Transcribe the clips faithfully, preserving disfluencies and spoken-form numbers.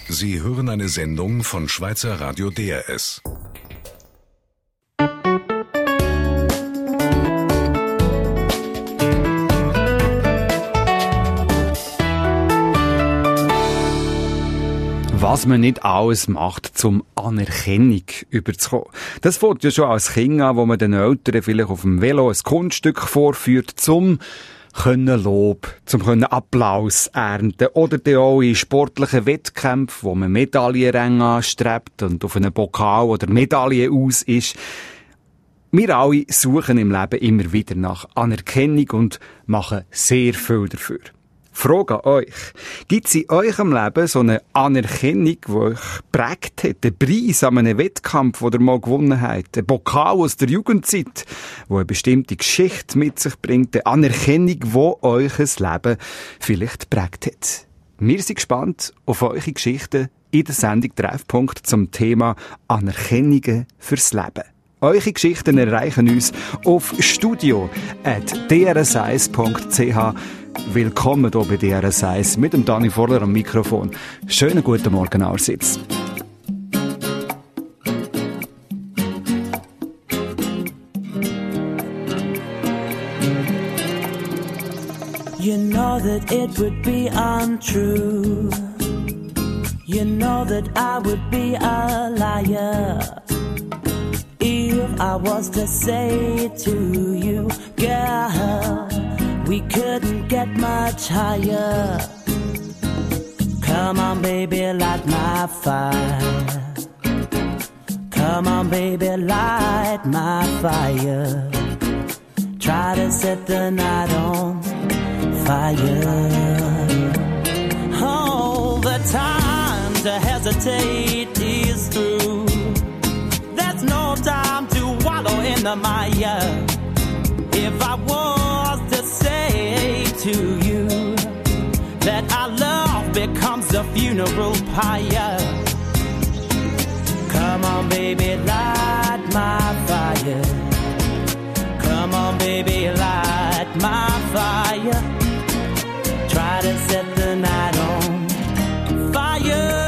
Sie hören eine Sendung von Schweizer Radio D R S. Was man nicht alles macht, zum Anerkennung überzukommen. Das fängt ja schon als Kind an, wo man den Eltern vielleicht auf dem Velo ein Kunststück vorführt, zum können Lob, zum können Applaus ernten oder dann auch in sportlichen Wettkämpfen, wo man Medaillenränge anstrebt und auf einen Pokal oder Medaille aus ist. Wir alle suchen im Leben immer wieder nach Anerkennung und machen sehr viel dafür. Frage an euch. Gibt es in eurem Leben so eine Anerkennung, die euch geprägt hat? Ein Preis an einem Wettkampf, den ihr mal gewonnen habt? Ein Pokal aus der Jugendzeit, der eine bestimmte Geschichte mit sich bringt? Eine Anerkennung, die euch ein Leben vielleicht geprägt hat? Wir sind gespannt auf eure Geschichten in der Sendung Treffpunkt zum Thema Anerkennungen fürs Leben. Eure Geschichten erreichen uns auf studio at d r s eins punkt c h. Willkommen hier bei D R S eins mit dem Dani Vorler am Mikrofon. Schönen guten Morgen allerseits. You know that it would be untrue. You know that I would be a liar if I was to say to you, girl, we couldn't get much higher. Come on, baby, light my fire. Come on, baby, light my fire. Try to set the night on fire. Oh, the time to hesitate is through. There's no time to wallow in the mire. If I was to say to you that our love becomes a funeral pyre, come on, baby, light my fire. Come on, baby, light my fire. Try to set the night on fire.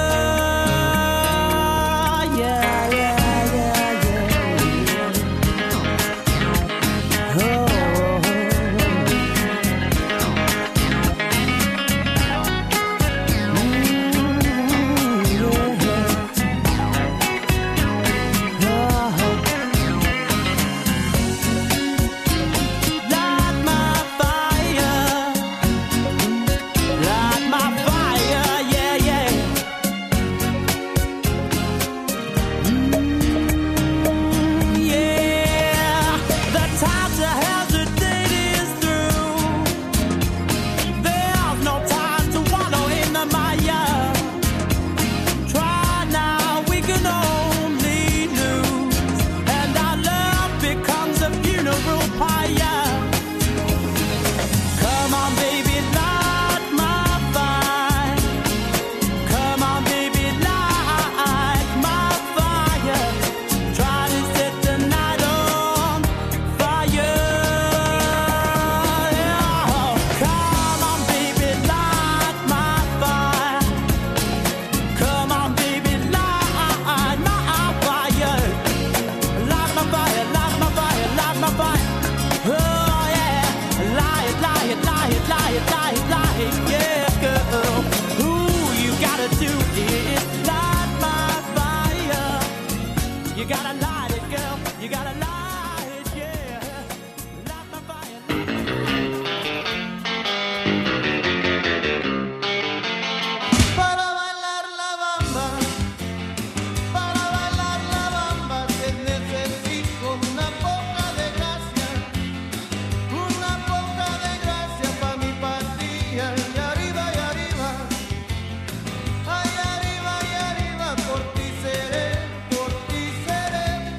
Por ti seré, por ti seré.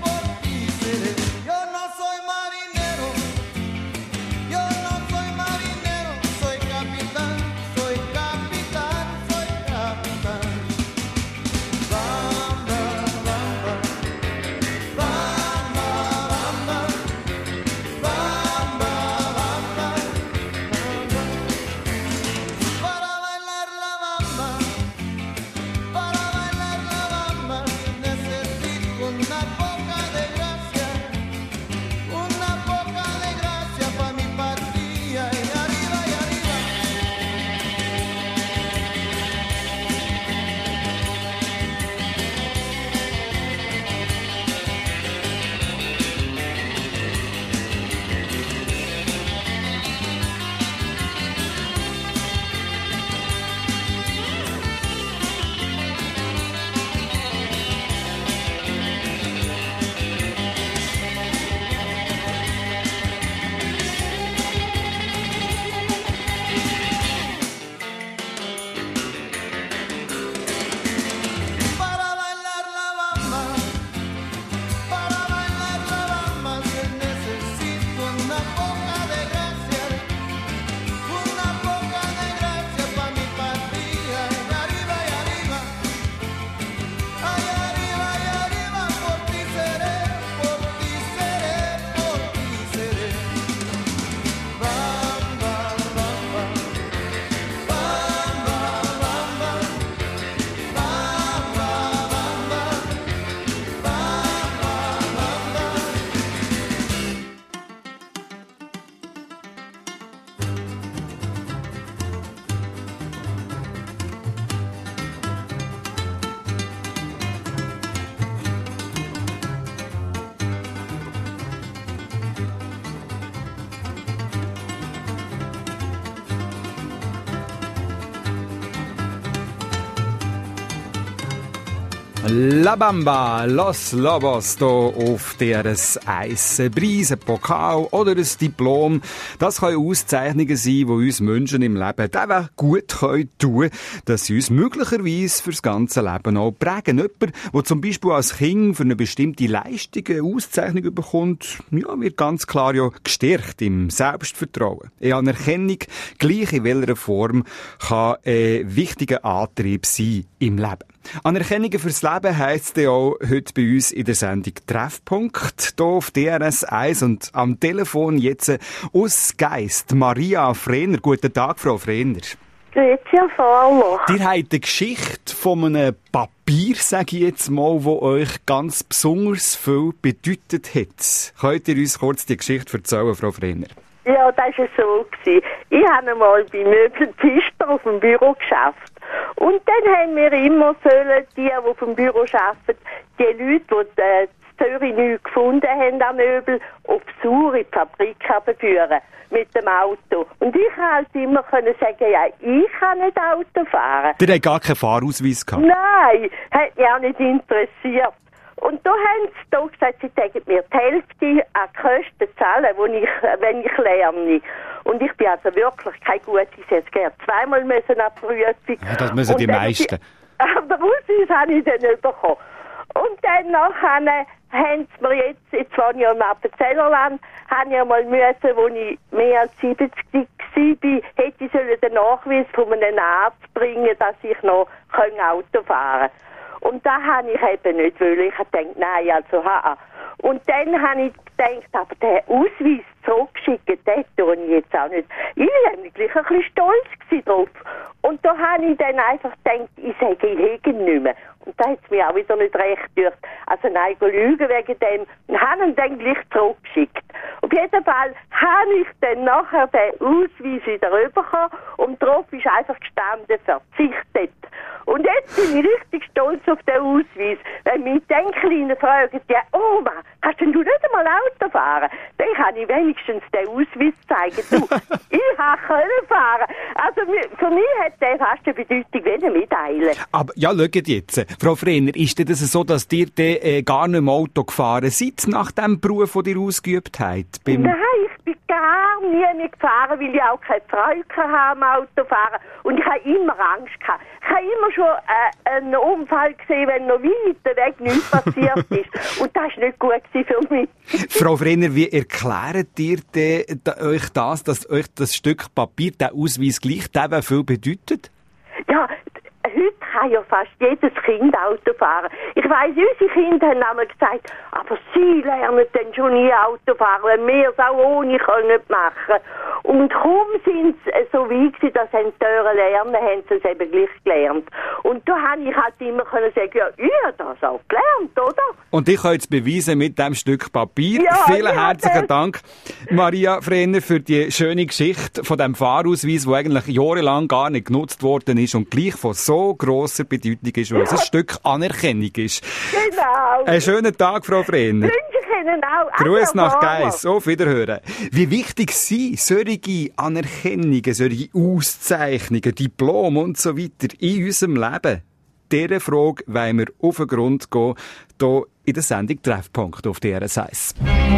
La Bamba, Los Lobos, hier auf D R S eins. Ein Preis, ein Pokal oder ein Diplom. Das können Auszeichnungen sein, die uns Menschen im Leben eben gut tun können, dass sie uns möglicherweise fürs ganze Leben auch prägen. Jemand, der zum Beispiel als Kind für eine bestimmte Leistung eine Auszeichnung bekommt, ja, wird ganz klar ja gestärkt im Selbstvertrauen. Eine Anerkennung, gleich in welcher Form, kann ein wichtiger Antrieb sein im Leben. Anerkennungen fürs Leben heisst ja auch heute bei uns in der Sendung Treffpunkt, hier auf D R S eins und am Telefon jetzt aus Geist Maria Frehner. Guten Tag, Frau Frehner. Grüezi, Frau. Ihr habt eine Geschichte von einem Papier, sage ich jetzt mal, das euch ganz besonders viel bedeutet hat. Könnt ihr uns kurz die Geschichte erzählen, Frau Frehner? Ja, das war so. Ich habe einmal bei Möbel Pfister auf dem Büro geschafft. Und dann haben wir immer sollen, die, die auf dem Büro arbeiten, die Leute, die in Zürich nichts gefunden haben an Möbel, auf Besuch in die Fabrik führen mit dem Auto. Und ich konnte halt immer können sagen, ja, ich kann nicht Auto fahren. Ihr habt gar keinen Fahrausweis gehabt? Nein, hat mich auch nicht interessiert. Und da haben sie da gesagt, sie täten mir die Hälfte an die Kosten zahlen, wenn ich, wenn ich lerne. Und ich bin also wirklich keine gute, ich hätte gerne zweimal müssen an die Prüfung. Ja, das müssen die meisten. Aber Ausweis habe ich dann bekommen. Und dann nachher haben sie mir jetzt, jetzt war ich im Appenzellerland, habe ich einmal müssen, wo ich mehr als siebzig war, hätte ich sollen den Nachweis von einem Arzt bringen, dass ich noch Auto fahren kann. Und da habe ich eben nicht wollen. Ich habe gedacht, nein, also ha. Und dann habe ich gedacht, aber der Ausweis zurückgeschickt, den tue ich jetzt auch nicht. Ich war eigentlich ein bisschen stolz drauf. Und da habe ich dann einfach gedacht, ich sage, ich hege ihn nicht mehr. Und da hat es mir auch wieder nicht recht durch. Also nein, ich lügen wegen dem. Und habe ihn dann gleich zurückgeschickt. Auf jeden Fall habe ich dann nachher den Ausweis wieder bekommen und drauf ist einfach gestanden, verzichtet. Und jetzt bin ich richtig stolz auf den Ausweis. Wenn mich dann Kleine fragen, ja, Oma, kannst denn du nicht einmal Auto fahren? Dann kann ich wenigstens den Ausweis zeigen. Du, ich konnte fahren. Also für mich hat der fast eine Bedeutung wie eine Medaille. Aber ja, schaut jetzt. Frau Frehner, ist denn das so, dass ihr de, äh, gar nicht im Auto gefahren seid, nach dem Beruf, den ihr ausgeübt habt? Beim Nein, ich bin gar nie mehr gefahren, weil ich auch keine Freude hatte am Autofahren. Und ich habe immer Angst gehabt. Ich habe immer schon äh, einen Unfall gesehen, wenn noch weiter weg nichts passiert ist. Und das war nicht gut für mich. Frau Frehner, wie erklärt ihr de, de, euch das, dass euch das Stück Papier, der Ausweis gleich eben viel bedeutet? Ja, heute kann ja fast jedes Kind Auto fahren. Ich weiss, unsere Kinder haben einmal gesagt, aber sie lernen dann schon nie Auto fahren, weil wir es auch ohne können machen. Und kaum sind sie so weit gewesen, dass sie Tören lernen, haben sie es eben gleich gelernt. Und da habe ich halt immer können sagen, ja, ich habe das auch gelernt, oder? Und ich kann jetzt beweisen mit diesem Stück Papier. Ja, Vielen ja, herzlichen Dank, Maria Frehner, für die schöne Geschichte von dem Fahrausweis, der eigentlich jahrelang gar nicht genutzt worden ist und gleich von so grosser Bedeutung ist, weil es ein Stück Anerkennung ist. Genau. Einen schönen Tag, Frau Frehner. Wünsche ich Ihnen auch. Gruß nach Mama. Geiss. Auf Wiederhören. Wie wichtig sind solche Anerkennungen, solche Auszeichnungen, Diplome und so weiter in unserem Leben? Dieser Frage wollen wir auf den Grund gehen, hier in der Sendung Treffpunkt auf D R S eins.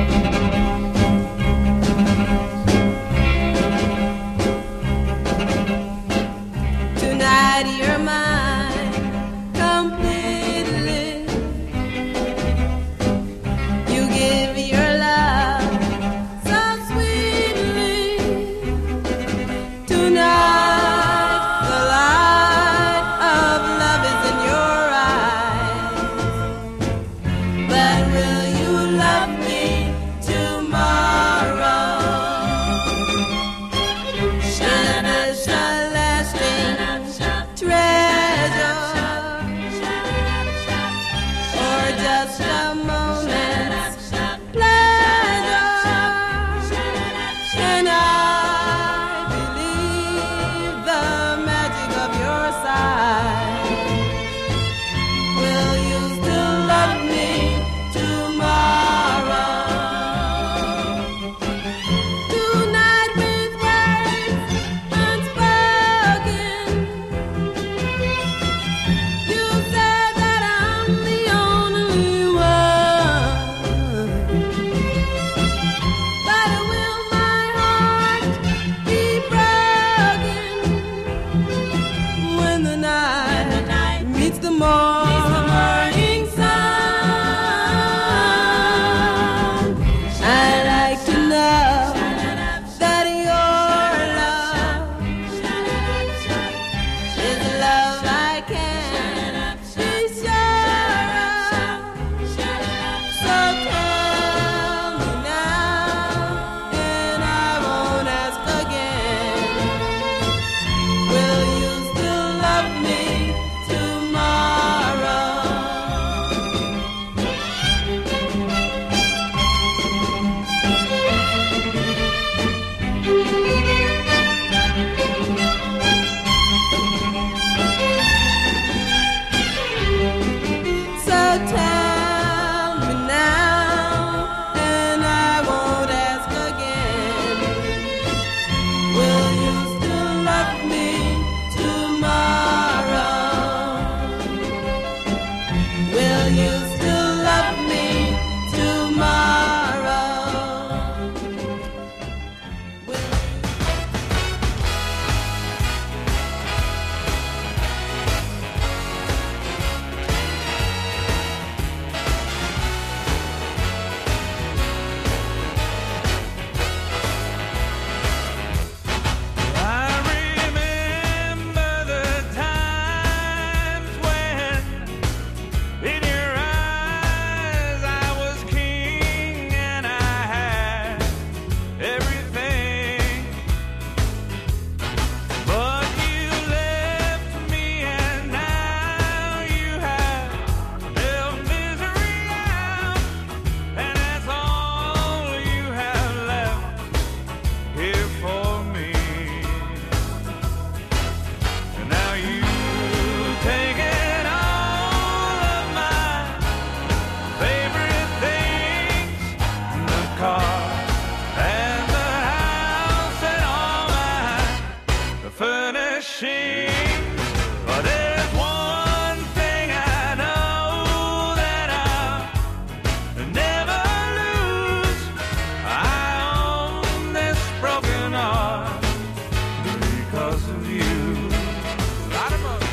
Tonight you're mine completely. You give your love so sweetly. Tonight the light of love is in your eyes. But will you love me tonight? morning sun. I like to know that your love is love I can be sure of. So tell me now, and I won't ask again. Will you still love me tomorrow? So tell me now, and I won't ask again. Will you still love me tomorrow? Will you still love me tomorrow? Will I remember the times when in your eyes I was king and I had everything. But you left me and now you have held misery out, and that's all you have left here for me. And now you've taken all of my favorite things, the car and the house and all my furnishings. But there's one thing I know that I'll never lose. I own this broken heart because of you. Light 'em up.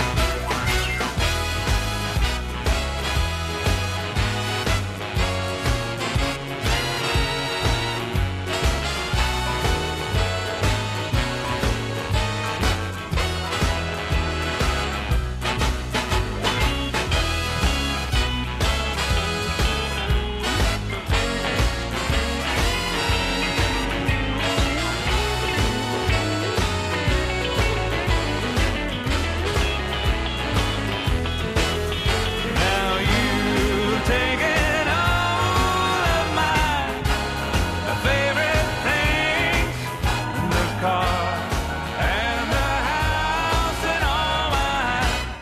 Now you've taken all of my favorite things, the car and the house and all my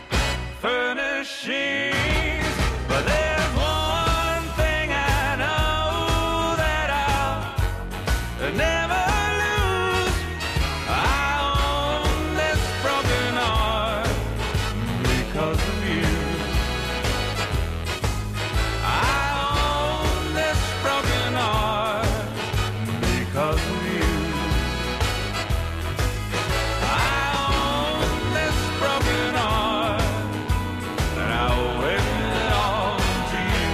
furnishings. But there's one thing I know that I'll never lose. I own this broken heart because of you. I own this broken heart because of you. I own this broken heart, and I owe it all to you.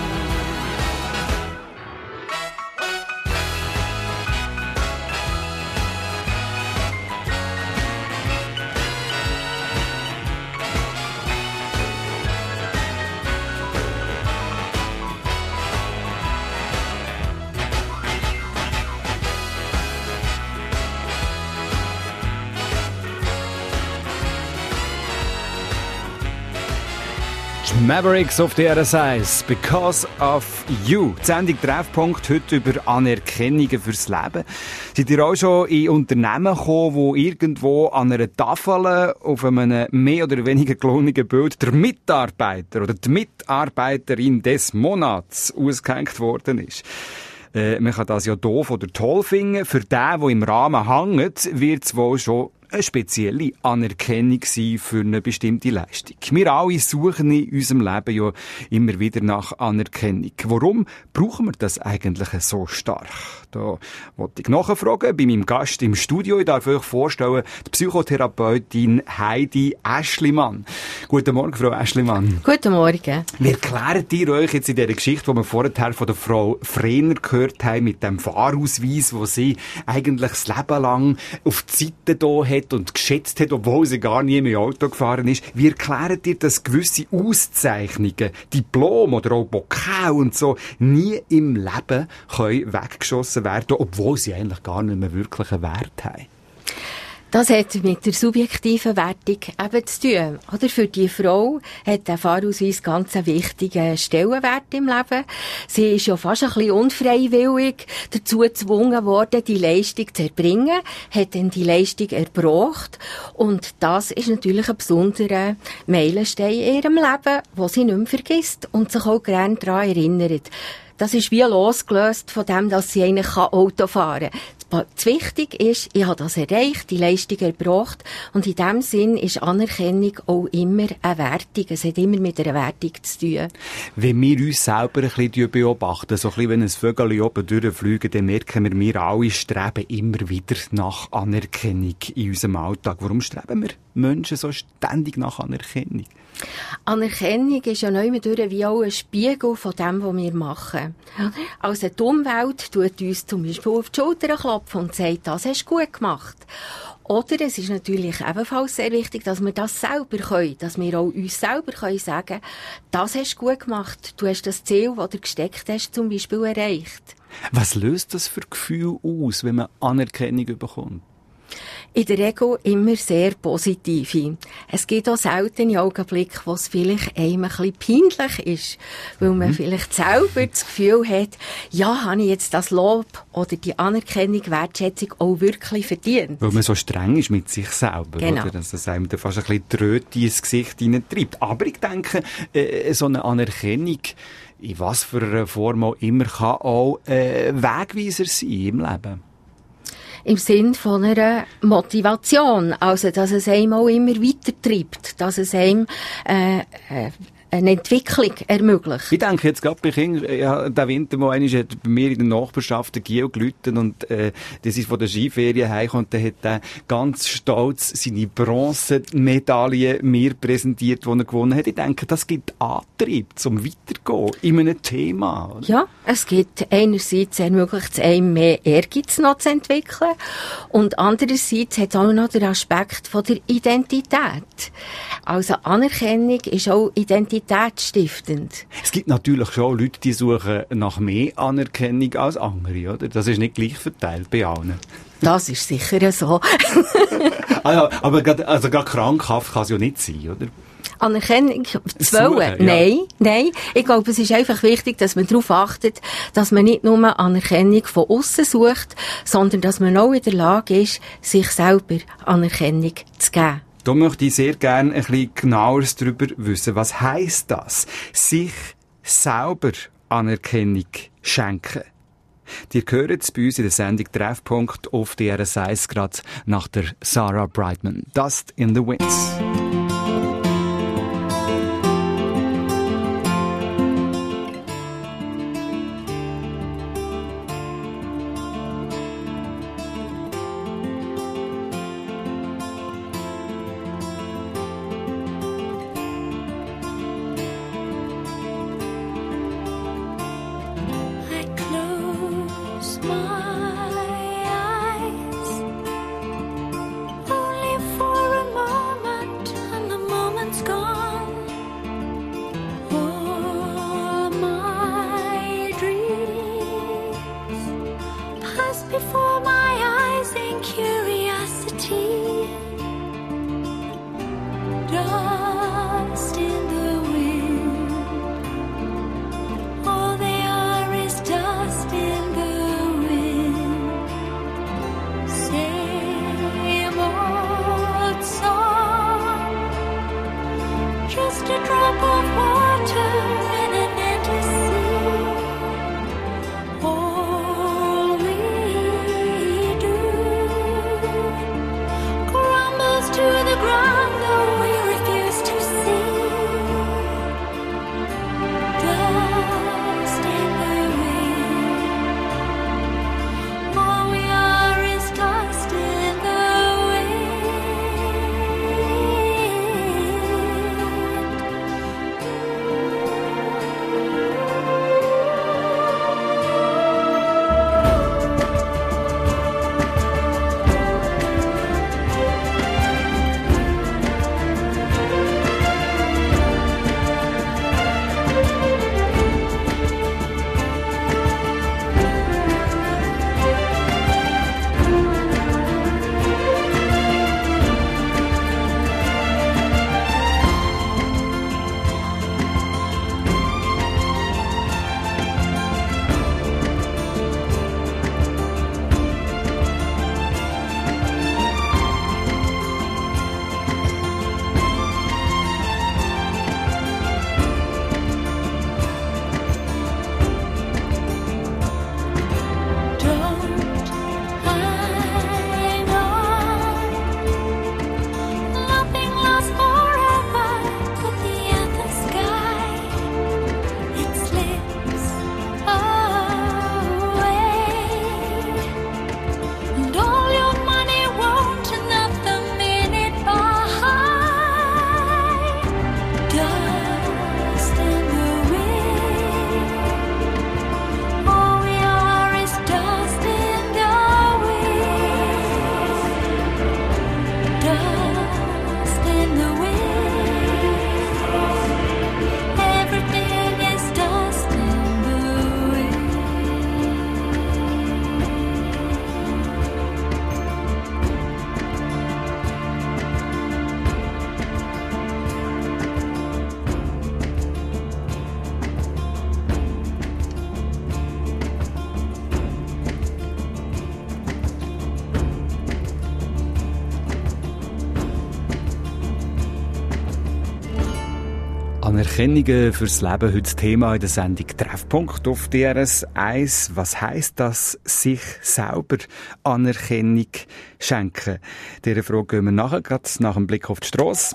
Mavericks auf D R S eins, Because of You. Die Sendung Treffpunkt heute über Anerkennungen fürs Leben. Seid ihr auch schon in Unternehmen gekommen, die irgendwo an einer Tafel auf einem mehr oder weniger gelungenen Bild der Mitarbeiter oder die Mitarbeiterin des Monats ausgehängt worden ist? Äh, man kann das ja doof oder toll finden. Für den, der im Rahmen hängt, wird es wohl schon eine spezielle Anerkennung sein für eine bestimmte Leistung. Wir alle suchen in unserem Leben ja immer wieder nach Anerkennung. Warum brauchen wir das eigentlich so stark? Da wollte ich nachfragen bei meinem Gast im Studio. Ich darf euch vorstellen, die Psychotherapeutin Heidi Aeschlimann. Guten Morgen, Frau Aeschlimann. Guten Morgen. Wie erklärt ihr euch jetzt in dieser Geschichte, die wir vorher von der Frau Frehner gehört haben, mit dem Fahrausweis, wo sie eigentlich das Leben lang auf die Seite da hat und geschätzt hat, obwohl sie gar nie mehr Auto gefahren ist. Wie erklärt ihr, dass gewisse Auszeichnungen, Diplom oder auch Pokal und so nie im Leben können weggeschossen werden, obwohl sie eigentlich gar nicht mehr wirklich einen Wert haben? Das hat mit der subjektiven Wertung eben zu tun. Oder für die Frau hat der Fahrausweis ganz einen wichtigen Stellenwert im Leben. Sie ist ja fast ein bisschen unfreiwillig dazu gezwungen worden, die Leistung zu erbringen, hat dann die Leistung erbracht. Und das ist natürlich ein besonderer Meilenstein in ihrem Leben, den sie nicht mehr vergisst und sich auch gerne daran erinnert. Das ist wie losgelöst von dem, dass sie eigentlich Auto fahren kann. Das Wichtige ist, ich habe das erreicht, die Leistung erbracht. Und in dem Sinn ist Anerkennung auch immer eine Wertung. Es hat immer mit einer Wertung zu tun. Wenn wir uns selber ein bisschen beobachten, so ein bisschen, wenn ein Vögel oben durchfliegen, dann merken wir, wir alle streben immer wieder nach Anerkennung in unserem Alltag. Warum streben wir Menschen so ständig nach Anerkennung? Anerkennung ist ja neu wie auch ein Spiegel von dem, was wir machen. Also die Umwelt tut uns zum Beispiel auf die Schulter klopfen und sagt, das hast du gut gemacht. Oder es ist natürlich ebenfalls sehr wichtig, dass wir das selber können, dass wir auch uns selber können sagen, das hast du gut gemacht, du hast das Ziel, das du gesteckt hast, zum Beispiel erreicht. Was löst das für Gefühl aus, wenn man Anerkennung bekommt? In der Regel immer sehr positive. Es gibt auch seltene Augenblicke, wo es vielleicht einem ein bisschen peinlich ist, weil man mhm. vielleicht selber das Gefühl hat, ja, habe ich jetzt das Lob oder die Anerkennung, Wertschätzung auch wirklich verdient. Weil man so streng ist mit sich selber, genau. Oder? Dass es einem da fast ein bisschen Tröte ins Gesicht hineintreibt. Aber ich denke, äh, so eine Anerkennung, in was für einer Form auch immer, kann auch äh, Wegweiser sein im Leben. Im Sinn von einer Motivation. Also, dass es einem auch immer weitertreibt. Dass es einem, äh, äh, eine Entwicklung ermöglicht. Ich denke jetzt gerade bei Kindern, ja, der Winter, wo einer hat bei mir in der Nachbarschaft der Gio gelitten und, äh, das ist von der Skiferie heimgekommen und der hat dann ganz stolz seine Bronzemedaille mir präsentiert, die er gewonnen hat. Ich denke, das gibt Antrieb zum Weitergehen in einem Thema. Oder? Ja, es gibt einerseits ermöglicht es einem mehr Ehrgeiz noch zu entwickeln und andererseits hat es auch noch den Aspekt von der Identität. Also Anerkennung ist auch Identität stiftend. Es gibt natürlich schon Leute, die suchen nach mehr Anerkennung als andere, oder? Das ist nicht gleich verteilt bei allen. Das ist sicher so. also, aber grad, also gerade krankhaft kann es ja nicht sein, oder? Anerkennung zu Suchen, wollen? ja. Nein, nein. Ich glaube, es ist einfach wichtig, dass man darauf achtet, dass man nicht nur Anerkennung von außen sucht, sondern dass man auch in der Lage ist, sich selber Anerkennung zu geben. Da möchte ich sehr gerne ein bisschen genaueres darüber wissen. Was heisst das? Sich selber Anerkennung schenken. Ihr hört es bei uns in der Sendung Treffpunkt auf D R S eins gerade nach der Sarah Brightman. Dust in the Winds. All we are is dust in the wind. Anerkennungen fürs Leben, heute das Thema in der Sendung Treffpunkt auf D R S eins. Was heisst das, sich selber Anerkennung schenken? Dieser Frage gehen wir nachher, gerade nach dem Blick auf die Strasse.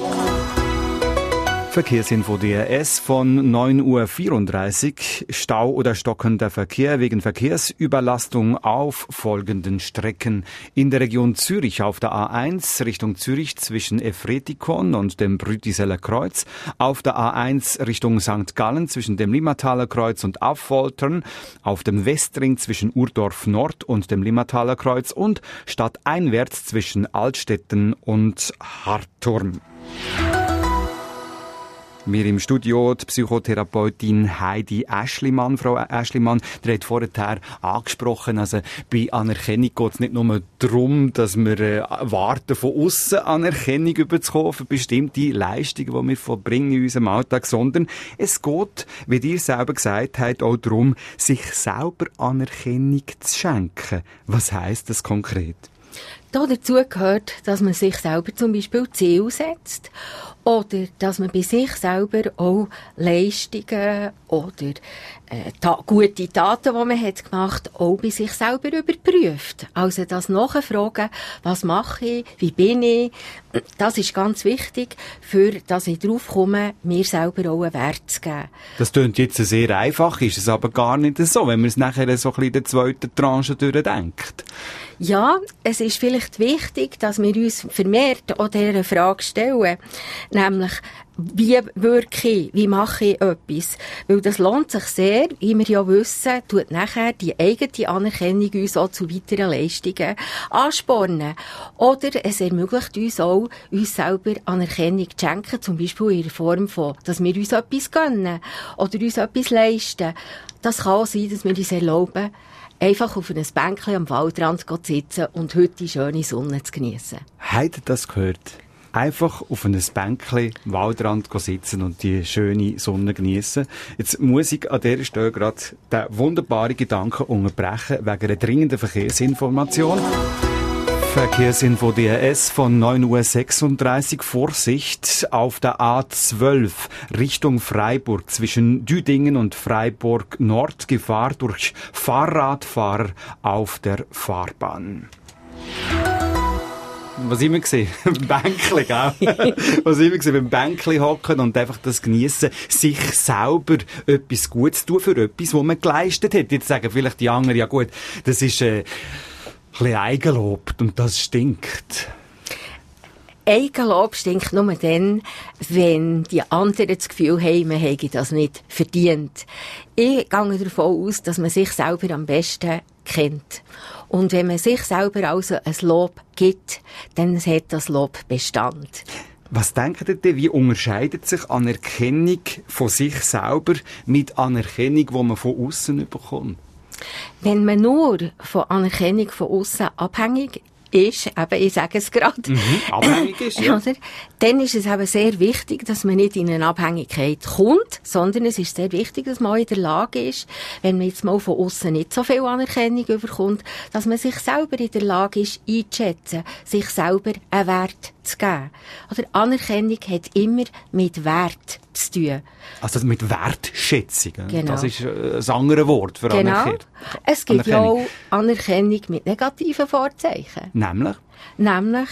Verkehrsinfo D R S von neun Uhr vierunddreißig. Stau oder stockender Verkehr wegen Verkehrsüberlastung auf folgenden Strecken. In der Region Zürich auf der A eins Richtung Zürich zwischen Efretikon und dem Brütiseller Kreuz. Auf der A eins Richtung Sankt Gallen zwischen dem Limmataler Kreuz und Affoltern. Auf dem Westring zwischen Urdorf Nord und dem Limmataler Kreuz. Und stadteinwärts zwischen Altstetten und Harturm. Wir im Studio die Psychotherapeutin Heidi Aeschlimann. Frau Aeschlimann, ihr habt vorher angesprochen, also bei Anerkennung geht es nicht nur darum, dass wir äh, warten, von aussen Anerkennung überzukommen für bestimmte Leistungen, die wir vollbringen in unserem Alltag, sondern es geht, wie ihr selber gesagt habt, auch darum, sich selber Anerkennung zu schenken. Was heisst das konkret? Da dazu gehört, dass man sich selber zum Beispiel Ziele setzt oder dass man bei sich selber auch Leistungen oder äh, ta- gute Taten, die man hat gemacht, auch bei sich selber überprüft. Also das Nachfragen, was mache ich, wie bin ich, das ist ganz wichtig, für dass ich darauf komme, mir selber auch einen Wert zu geben. Das klingt jetzt sehr einfach, ist es aber gar nicht so, wenn man es nachher so ein bisschen in der zweiten Tranche durchdenkt. Ja, es ist vielleicht wichtig, dass wir uns vermehrt an dieser Frage stellen. Nämlich, wie wirke ich, wie mache ich etwas? Weil das lohnt sich sehr, wie wir ja wissen, tut nachher die eigene Anerkennung uns auch zu weiteren Leistungen anspornen. Oder es ermöglicht uns auch, uns selber Anerkennung zu schenken, zum Beispiel in der Form von, dass wir uns etwas gönnen oder uns etwas leisten. Das kann auch sein, dass wir uns erlauben, einfach auf einem Bänkchen am Waldrand zu sitzen und heute die schöne Sonne zu geniessen. Habt ihr das gehört? Einfach auf einem Bänkchen am Waldrand sitzen und die schöne Sonne geniessen. Jetzt muss ich an dieser Stelle gerade den wunderbaren Gedanken unterbrechen wegen einer dringenden Verkehrsinformation. Verkehrsinfo D R S von neun Uhr sechsunddreißig. Vorsicht auf der A zwölf Richtung Freiburg zwischen Düdingen und Freiburg Nord. Gefahr durch Fahrradfahrer auf der Fahrbahn. Was immer gesehen, beim Bänkli, gell? Was immer gesehen, beim Bänkli hocken und einfach das geniessen, sich selber etwas Gutes tun für etwas, was man geleistet hat. Jetzt sagen vielleicht die anderen, ja gut, das ist äh, ein bisschen Eigenlob und das stinkt. Eigenlob stinkt nur dann, wenn die anderen das Gefühl haben, man hätte das nicht verdient. Ich gehe davon aus, dass man sich selber am besten kennt. Und wenn man sich selber also ein Lob gibt, dann hat das Lob Bestand. Was denkt ihr denn, wie unterscheidet sich Anerkennung von sich selber mit Anerkennung, die man von außen bekommt? Wenn man nur von Anerkennung von außen abhängig ist, eben, ich sage es gerade, mhm, abhängig ist, ja. Oder? Dann ist es eben sehr wichtig, dass man nicht in eine Abhängigkeit kommt, sondern es ist sehr wichtig, dass man auch in der Lage ist, wenn man jetzt mal von außen nicht so viel Anerkennung bekommt, dass man sich selber in der Lage ist, einzuschätzen, sich selber einen Wert zu geben. Oder Anerkennung hat immer mit Wert zu tun. Also mit Wertschätzung. Genau. Das ist ein anderes Wort für genau. Anerkennung. Es gibt ja auch Anerkennung mit negativen Vorzeichen. Nämlich? Nämlich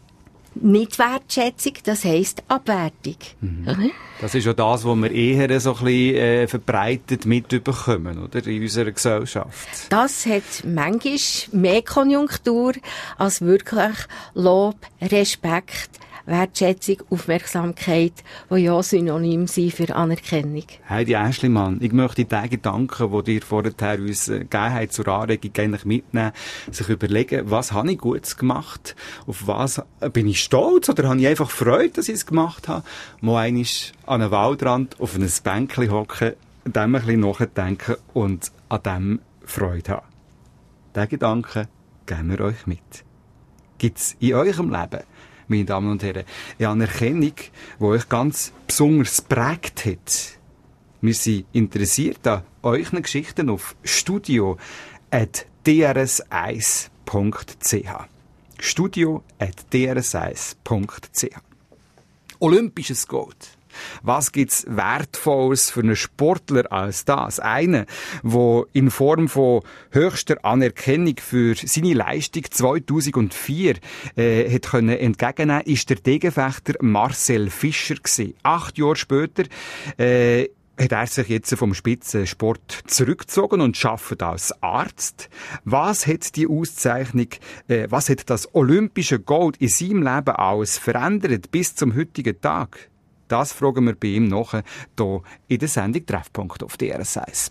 nicht Wertschätzung, das heisst Abwertung. Mhm. Das ist ja das, was wir eher so ein bisschen äh, verbreitet mitbekommen, oder? In unserer Gesellschaft. Das hat manchmal mehr Konjunktur als wirklich Lob, Respekt, Wertschätzung, Aufmerksamkeit, die ja synonym sind für Anerkennung. Heidi Aeschlimann, ich möchte den Gedanken, die dir vorher uns gegeben haben, zur Anregung eigentlich mitnehmen, sich überlegen, was habe ich Gutes gemacht, auf was bin ich stolz oder habe ich einfach Freude, dass ich es gemacht habe, mal einmal an einem Waldrand auf einem Bänkchen hocken, dem ein bisschen nachdenken und an dem Freude haben. Diesen Gedanken geben wir euch mit. Gibt es in eurem Leben, meine Damen und Herren, eine Anerkennung, die euch ganz besonders prägt hat? Wir sind interessiert an euren Geschichten auf studio at d r s eins punkt c h. studio at d r s eins punkt c h. Olympisches Gold. Was gibt's Wertvolles für einen Sportler als das? Einer, der in Form von höchster Anerkennung für seine Leistung zweitausendvier äh, hat können entgegennehmen, ist der Degenfechter Marcel Fischer gewesen. Acht Jahre später äh, hat er sich jetzt vom Spitzensport zurückgezogen und arbeitet als Arzt. Was hat die Auszeichnung, äh, was hat das olympische Gold in seinem Leben alles verändert bis zum heutigen Tag? Das fragen wir bei ihm nachher hier in der Sendung Treffpunkt auf D R S eins.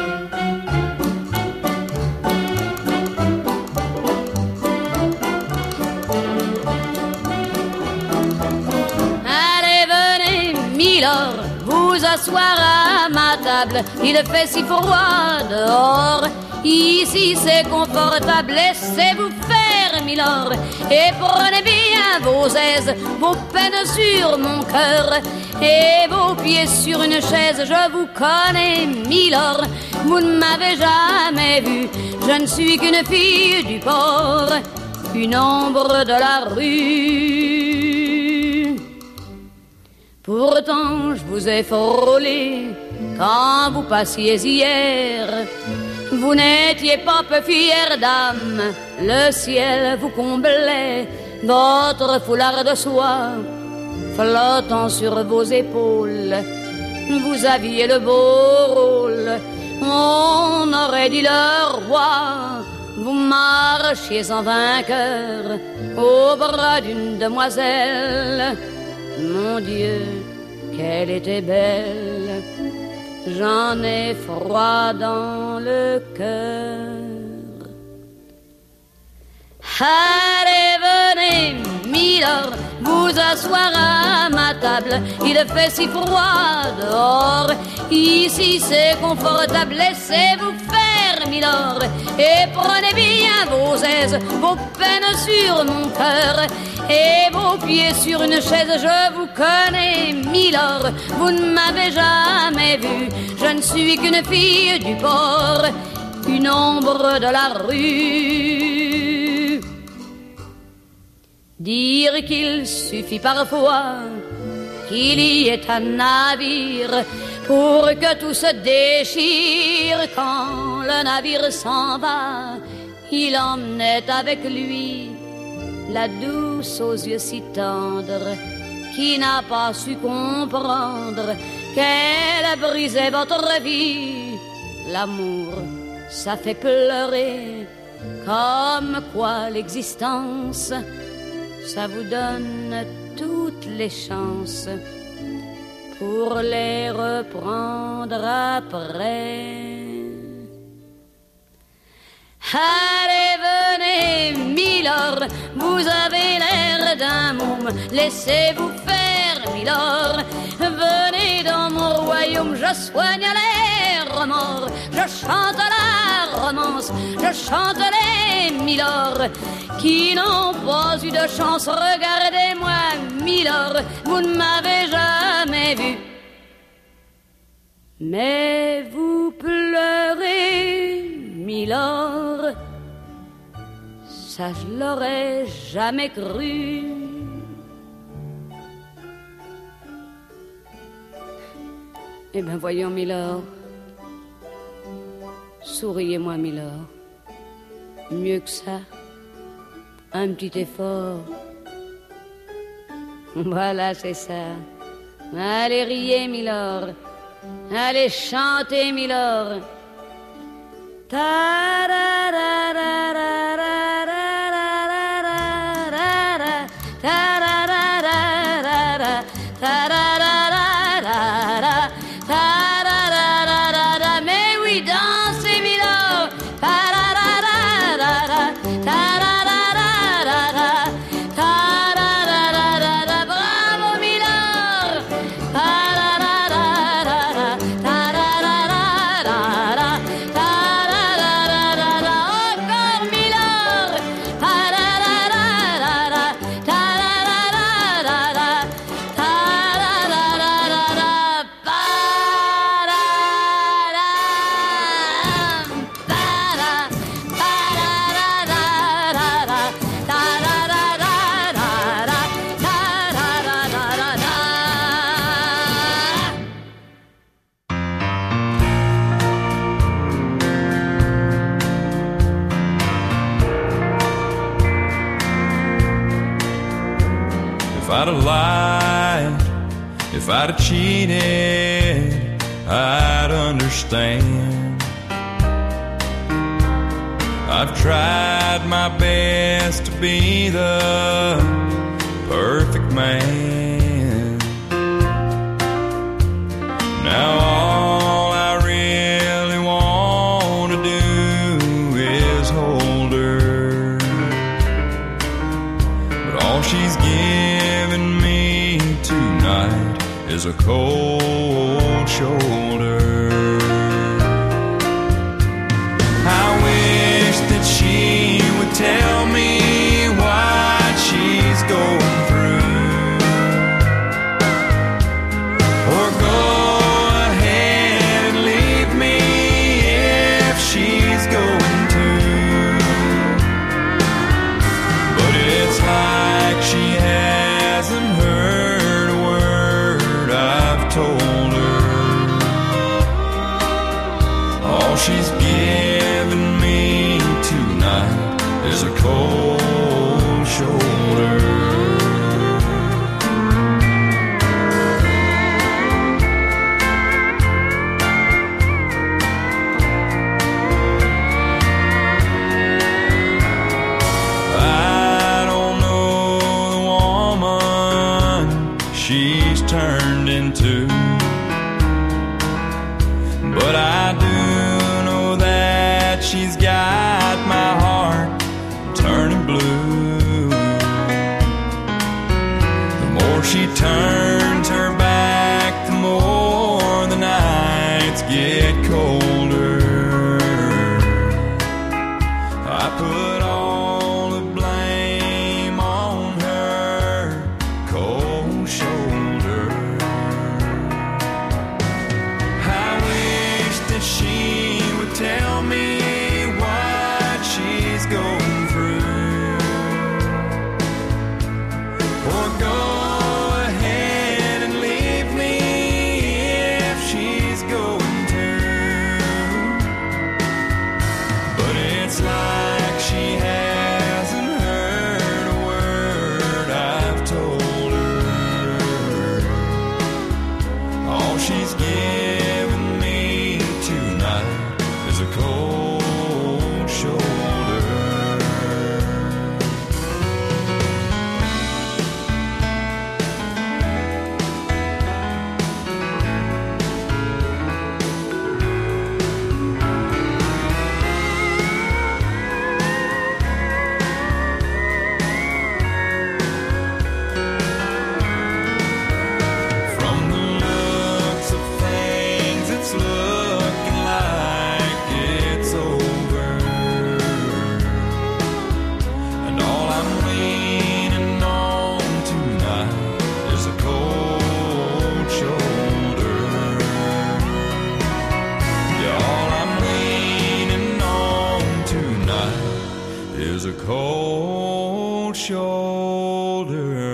Allez, venez, Milord, vous asseoir à ma table. Il fait si froid dehors. Ici c'est confortable. Laissez-vous faire, Milord, et prenez bien vos aises, vos peines sur mon cœur et vos pieds sur une chaise. Je vous connais, Milord, vous ne m'avez jamais vu. Je ne suis qu'une fille du port, une ombre de la rue. Pourtant je vous ai frôlé quand vous passiez hier. Vous n'étiez pas peu fière dame, le ciel vous comblait, votre foulard de soie flottant sur vos épaules. Vous aviez le beau rôle, on aurait dit le roi. Vous marchiez en vainqueur au bras d'une demoiselle. Mon Dieu, qu'elle était belle. J'en ai froid dans le cœur. Allez, venez, Milord, vous asseoir à ma table. Il fait si froid dehors. Ici c'est confortable. Laissez-vous faire, Milord, et prenez bien vos aises, vos peines sur mon cœur et vos pieds sur une chaise. Je vous connais, Milord, vous ne m'avez jamais vu. Je ne suis qu'une fille du port, une ombre de la rue. Dire qu'il suffit parfois qu'il y ait un navire pour que tout se déchire. Quand le navire s'en va, il emmenait avec lui la douce aux yeux si tendres, qui n'a pas su comprendre qu'elle brisait votre vie. L'amour, ça fait pleurer, comme quoi l'existence, ça vous donne toutes les chances pour les reprendre après. Allez, venez, Milord, vous avez l'air d'un môme. Laissez-vous faire, Milord. Venez dans mon royaume, je soigne les remords. Je chante la romance, je chante les Milord qui n'ont pas eu de chance. Regardez-moi, Milord, vous ne m'avez jamais vu. Mais vous pleurez, Milord, ça je l'aurais jamais cru. Eh ben voyons, Milord, souriez-moi, Milord. Mieux que ça, un petit effort. Voilà, c'est ça. Allez, riez, Milord. Allez, chantez, Milord. Mais oui, dansez, Milord. Bravo, Milord. Encore, Milord. I'd have lied. If I'd have cheated, I'd understand. I've tried my best to be the perfect man. Now all I really want to do is hold her. But all she's given me tonight is a cold shoulder. I wish that she would tell me what she's going through, or go ahead and leave me if she's going to. But it's like she hasn't heard a word I've told her. All she's given me tonight is a cold shoulder. I don't know the woman she's turned into, but I do know that she's got my heart turning blue. The more she turns her back, the more the nights get colder. I put all the blame on her cold shoulder. I wish that she would tell me what she's going through, or go ahead and leave me if she's going to. But it's like she hasn't heard a word I've told her. All she's given me tonight is a cold shoulder. From the looks of things, it's looking like it's over. And all I'm leaning on tonight is a cold shoulder. Yeah, all I'm leaning on tonight is a cold shoulder.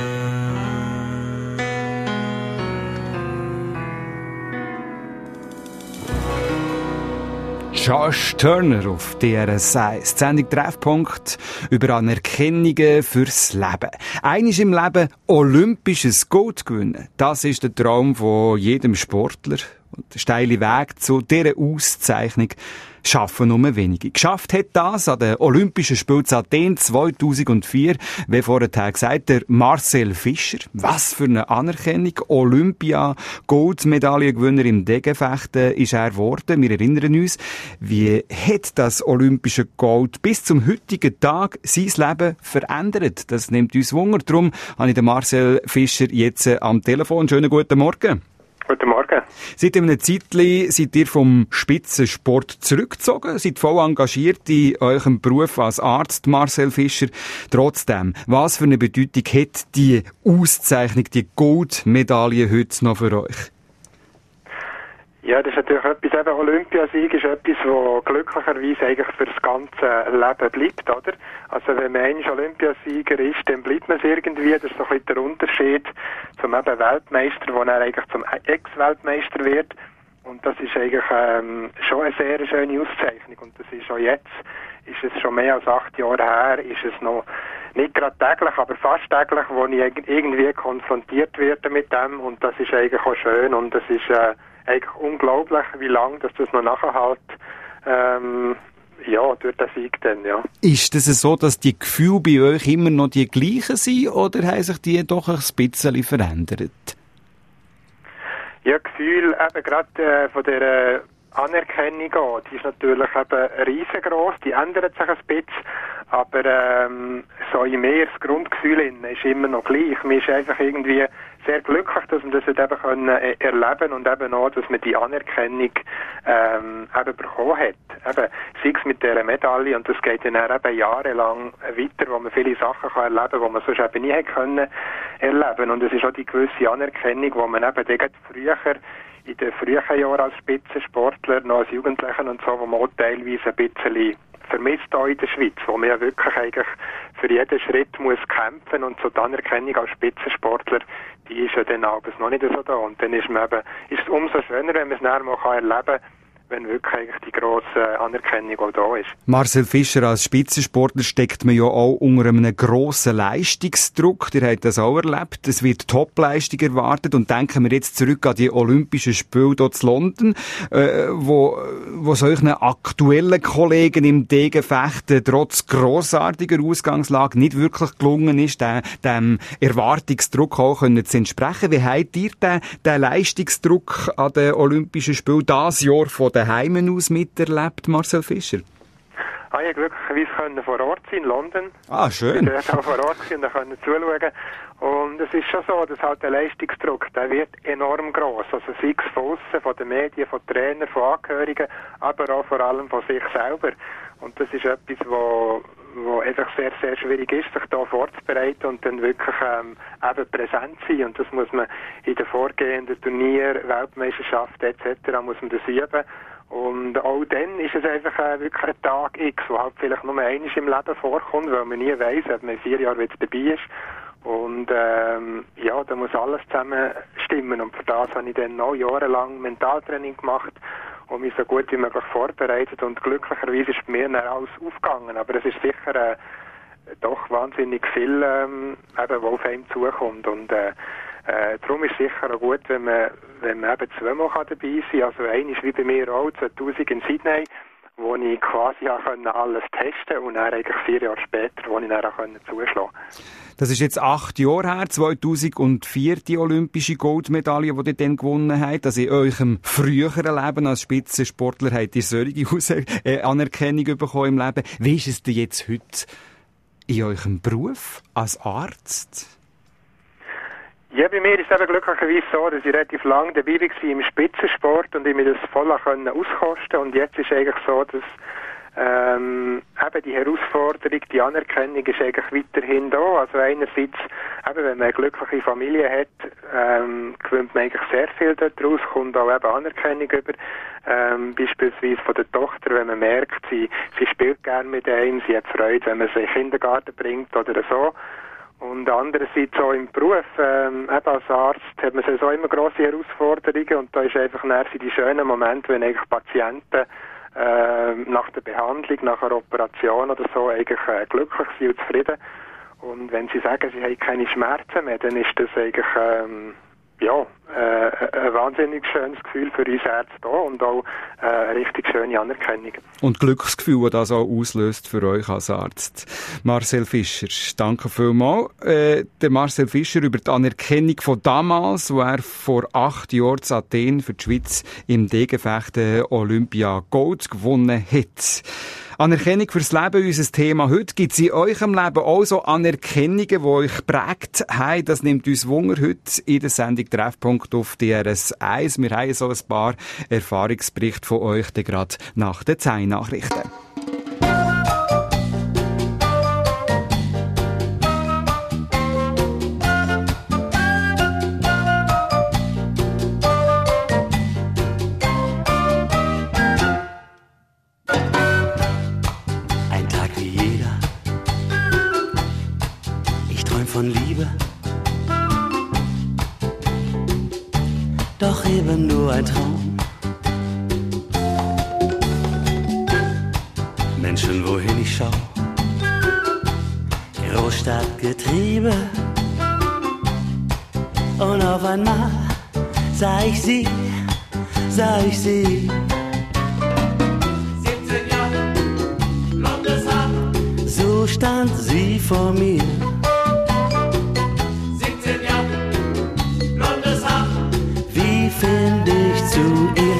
Josh Turner auf D R S eins. Die Sendung Treffpunkt über Anerkennungen fürs Leben. Eines im Leben olympisches Gold gewinnen. Das ist der Traum von jedem Sportler. Und der steile Weg zu dieser Auszeichnung schaffen nur wenige. Geschafft hat das an den Olympischen Spielen zu Athen zweitausendvier, wie vorher gesagt, der Marcel Fischer. Was für eine Anerkennung. Olympia-Goldmedaillengewinner im Degenfechten ist er geworden. Wir erinnern uns, wie hat das Olympische Gold bis zum heutigen Tag sein Leben verändert? Das nimmt uns Wunder. Darum habe ich den Marcel Fischer jetzt am Telefon. Schönen guten Morgen. Guten Morgen. Seit einem Zeitchen seid ihr vom Spitzensport zurückgezogen, seid voll engagiert in eurem Beruf als Arzt, Marcel Fischer. Trotzdem, was für eine Bedeutung hat die Auszeichnung, die Goldmedaille heute noch für euch? Ja, das ist natürlich etwas, eben Olympiasieg ist etwas, was glücklicherweise eigentlich für das ganze Leben bleibt, oder? Also wenn man einmal Olympiasieger ist, dann bleibt man es irgendwie. Das ist so ein bisschen der Unterschied zum eben Weltmeister, wo er eigentlich zum Ex-Weltmeister wird. Und das ist eigentlich ähm, schon eine sehr schöne Auszeichnung. Und das ist auch jetzt, ist es schon mehr als acht Jahre her, ist es noch nicht gerade täglich, aber fast täglich, wo ich irgendwie konfrontiert werde mit dem. Und das ist eigentlich auch schön. Und es ist äh, eigentlich unglaublich, wie lange dass das noch nachhält. Ähm, ja, durch den Sieg dann, ja. Ist es so, dass die Gefühle bei euch immer noch die gleichen sind oder haben sich die doch ein bisschen verändert? Ja, Gefühl eben gerade äh, von der Anerkennung auch, die ist natürlich eben riesengroß, die ändert sich ein bisschen, aber ähm, so in mir das Grundgefühl ist immer noch gleich. Man ist einfach irgendwie sehr glücklich, dass man das eben können äh, erleben und eben auch, dass man die Anerkennung ähm, eben bekommen hat. Eben, sei es mit dieser Medaille, und das geht dann eben jahrelang weiter, wo man viele Sachen kann erleben kann, die man sonst eben nie hätte können erleben. Und es ist auch die gewisse Anerkennung, die man eben dann früher in den frühen Jahren als Spitzensportler, noch als Jugendlichen und so, wo man auch teilweise ein bisschen vermisst hier in der Schweiz, wo man ja wirklich eigentlich für jeden Schritt muss kämpfen und so die Anerkennung als Spitzensportler, die ist ja dann abends noch nicht so da. Und dann ist man eben, ist es umso schöner, wenn man es nachher mal erleben kann, wenn wirklich eigentlich die grosse Anerkennung auch da ist. Marcel Fischer, als Spitzensportler steckt man ja auch unter einem grossen Leistungsdruck. Ihr habt das auch erlebt. Es wird Topleistung erwartet. Und denken wir jetzt zurück an die Olympischen Spiele dort in London, äh, wo, wo solchen aktuellen Kollegen im Degengefecht trotz grossartiger Ausgangslage nicht wirklich gelungen ist, dem, dem Erwartungsdruck auch können zu entsprechen. Wie habt ihr den, den Leistungsdruck an den Olympischen Spielen dieses Jahr von daheim aus miterlebt, Marcel Fischer? Ah, ich konnte glücklicherweise vor Ort sein, in London. Ah, schön. Ich konnte auch vor Ort sein und konnte zuschauen. Und es ist schon so, dass halt der Leistungsdruck, der wird enorm gross. Also sei es von aussen, von den Medien, von Trainern, von Angehörigen, aber auch vor allem von sich selber. Und das ist etwas, wo, wo einfach sehr, sehr schwierig ist, sich da vorzubereiten und dann wirklich ähm, eben präsent sein. Und das muss man in den vorgehenden Turnieren, Weltmeisterschaften et cetera muss man das üben. Und auch dann ist es einfach äh, wirklich ein Tag X, der halt vielleicht nur einmal im Leben vorkommt, weil man nie weiss, ob man in vier Jahren wieder dabei ist. Und ähm, ja, da muss alles zusammen stimmen. Und für das habe ich dann noch jahrelang Mentaltraining gemacht und mich so gut wie möglich vorbereitet. Und glücklicherweise ist bei mir dann alles aufgegangen. Aber es ist sicher äh, doch wahnsinnig viel, ähm, eben, was auf einem zukommt. Und äh, äh, darum ist es sicher auch gut, wenn man, wenn man eben zweimal dabei sein kann. Also einer ist wie bei mir auch zweitausend in Sydney, wo ich quasi auch alles testen konnte und dann eigentlich vier Jahre später, wo ich dann auch zuschlagen konnte. Das ist jetzt acht Jahre her, zweitausendvier, die olympische Goldmedaille, die ihr dann gewonnen habt. Also in eurem früheren Leben als Spitzensportler habt ihr solche Aus- äh, Anerkennung bekommen im Leben. Wie ist es denn jetzt heute in eurem Beruf als Arzt? Ja, bei mir ist es eben glücklicherweise so, dass ich relativ lange dabei war im Spitzensport und ich mir das voll auskosten konnte. Und jetzt ist es eigentlich so, dass ähm, eben die Herausforderung, die Anerkennung ist eigentlich weiterhin da. Also einerseits, eben, wenn man eine glückliche Familie hat, ähm, gewinnt man eigentlich sehr viel daraus, kommt auch eben Anerkennung über. Ähm, beispielsweise von der Tochter, wenn man merkt, sie, sie spielt gerne mit einem, sie hat Freude, wenn man sie in den Kindergarten bringt oder so. Und andererseits auch im Beruf, ähm, eben als Arzt, hat man so immer grosse Herausforderungen und da ist einfach nachher die schönen Momente, wenn eigentlich Patienten äh, nach der Behandlung, nach einer Operation oder so eigentlich äh, glücklich sind und zufrieden. Und wenn sie sagen, sie haben keine Schmerzen mehr, dann ist das eigentlich ähm, ja, äh, ein wahnsinnig schönes Gefühl für uns Ärzte da und auch äh, eine richtig schöne Anerkennung. Und Glücksgefühl, das auch auslöst für euch als Arzt. Marcel Fischer, danke vielmals. Äh, der Marcel Fischer über die Anerkennung von damals, wo er vor acht Jahren in Athen für die Schweiz im Degengefecht Olympia Gold gewonnen hat. Anerkennung fürs Leben, unser Thema heute. Gibt es in eurem Leben auch so Anerkennungen, die euch geprägt haben? Das nimmt uns Wunder heute in der Sendung Treffpunkt auf D R S eins. Wir haben so ein paar Erfahrungsberichte von euch gerade nach den zehn Nachrichten. Von Liebe, doch eben nur ein Traum. Menschen, wohin ich schau. Großstadtgetriebe. Und auf einmal sah ich sie, sah ich sie. siebzehn Jahre, blondes Haar. So stand sie vor mir. siebzehn Jahre, blondes Haar. Wie finde ich zu ihr?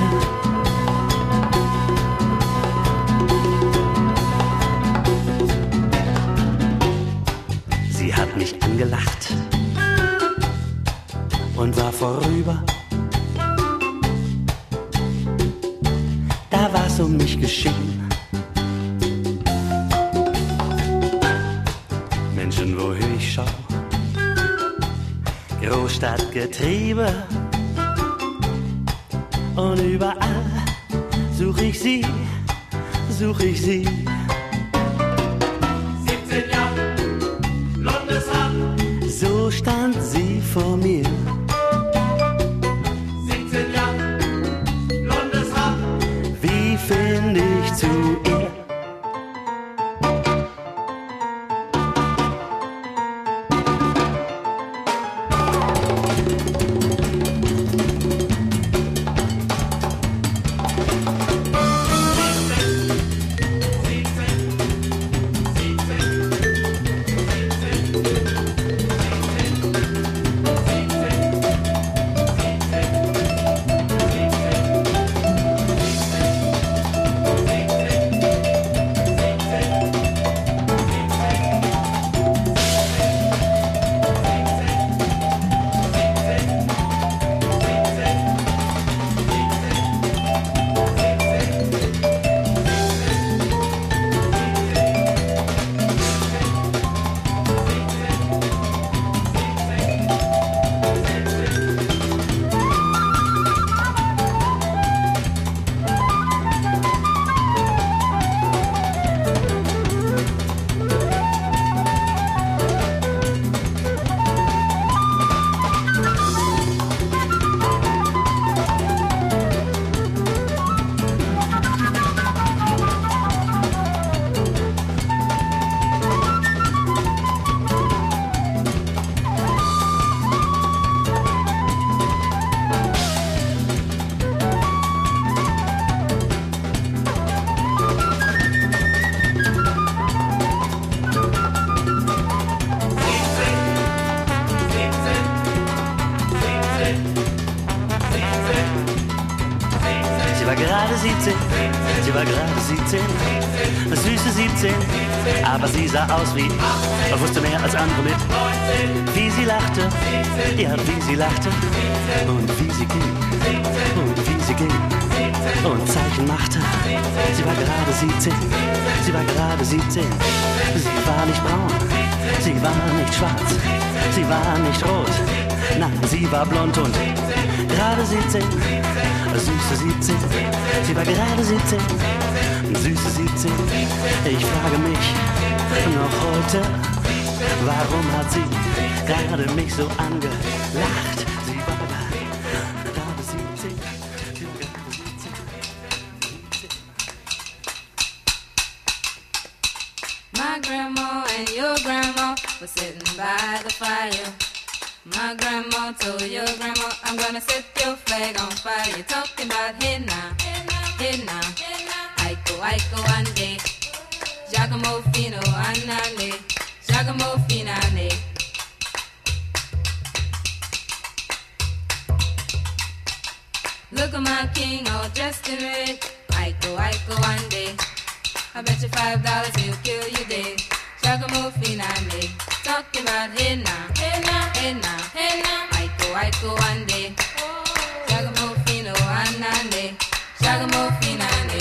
Sie hat mich angelacht und war vorüber. Da war's um mich geschehen. Menschen, wohin ich schau. Großstadtgetriebe. Und überall such ich sie, such ich sie. siebzehn Jahre, blondes Haar. So stand sie vor mir. siebzehn Jahre, blondes Haar. Wie finde ich zu ihr? Sie war gerade siebzehn, süße siebzehn, aber sie sah aus wie, er wusste mehr als andere mit. Wie sie lachte, ja wie sie lachte, und wie sie ging, und wie sie ging, und Zeichen machte. Sie war gerade siebzehn, sie war gerade siebzehn, sie war nicht braun, sie war nicht schwarz, sie war nicht rot, nein, sie war blond und gerade siebzehn. Süße siebzehn, sie war gerade siebzehn, süße siebzehn. Ich frage mich noch heute, warum hat sie gerade mich so angelacht? Sie war gerade siebzehn, sie war gerade siebzehn. My grandma and your grandma were sitting by the fire. My grandma told your grandma, I'm gonna set your flag on fire. You're talking about hey now, hey now, Aiko, Aiko, Ande, Giacomo Fino, Anale, Giacomo Finale. Look at my king all dressed in red, Aiko, Aiko, Ande. I bet you five dollars he'll kill you dead. Giacomo Finale, talking about hey now, hey now, hey now, hey now, Aiko, Aiko, Ande, Giacomo Fino, Anande, Giacomo Finale.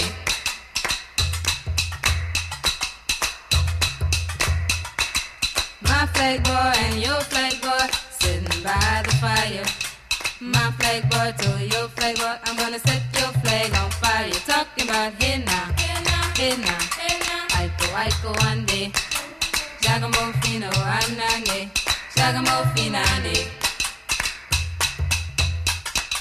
My flag boy and your flag boy sitting by the fire. My flag boy told your flag boy, I'm gonna set your flag on fire. You're talking about hey now, hey now, hey now, Aiko, Aiko, Ande, Giacomo Fino, Anane, Giacomo Finale.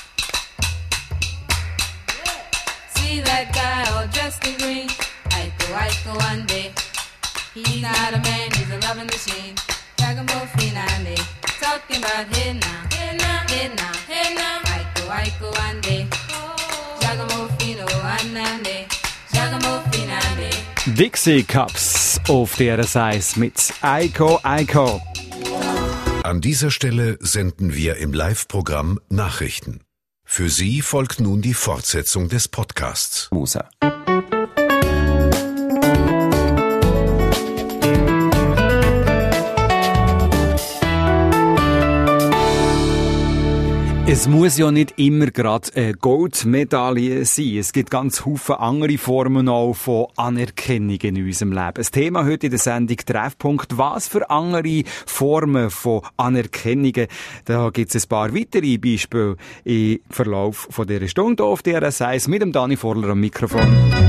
See that guy all dressed in green, Aiko, Iko one day. He's not a man, he's a loving machine. Ragamuffin, talking about hey now, hey now, hey now, hey now. Iko, Iko one day. Ragamuffin, one day. Ragamuffin, one day. Dixie Cups auf D R S eins mit Iko, Iko. An dieser Stelle senden wir im Live-Programm Nachrichten. Für Sie folgt nun die Fortsetzung des Podcasts. Musa. Es muss ja nicht immer gerade eine Goldmedaille sein. Es gibt ganz viele andere Formen auch von Anerkennung in unserem Leben. Das Thema heute in der Sendung Treffpunkt. Was für andere Formen von Anerkennungen? Da gibt es ein paar weitere Beispiele im Verlauf von dieser Stunde auf D R S eins mit dem Dani Vorler am Mikrofon.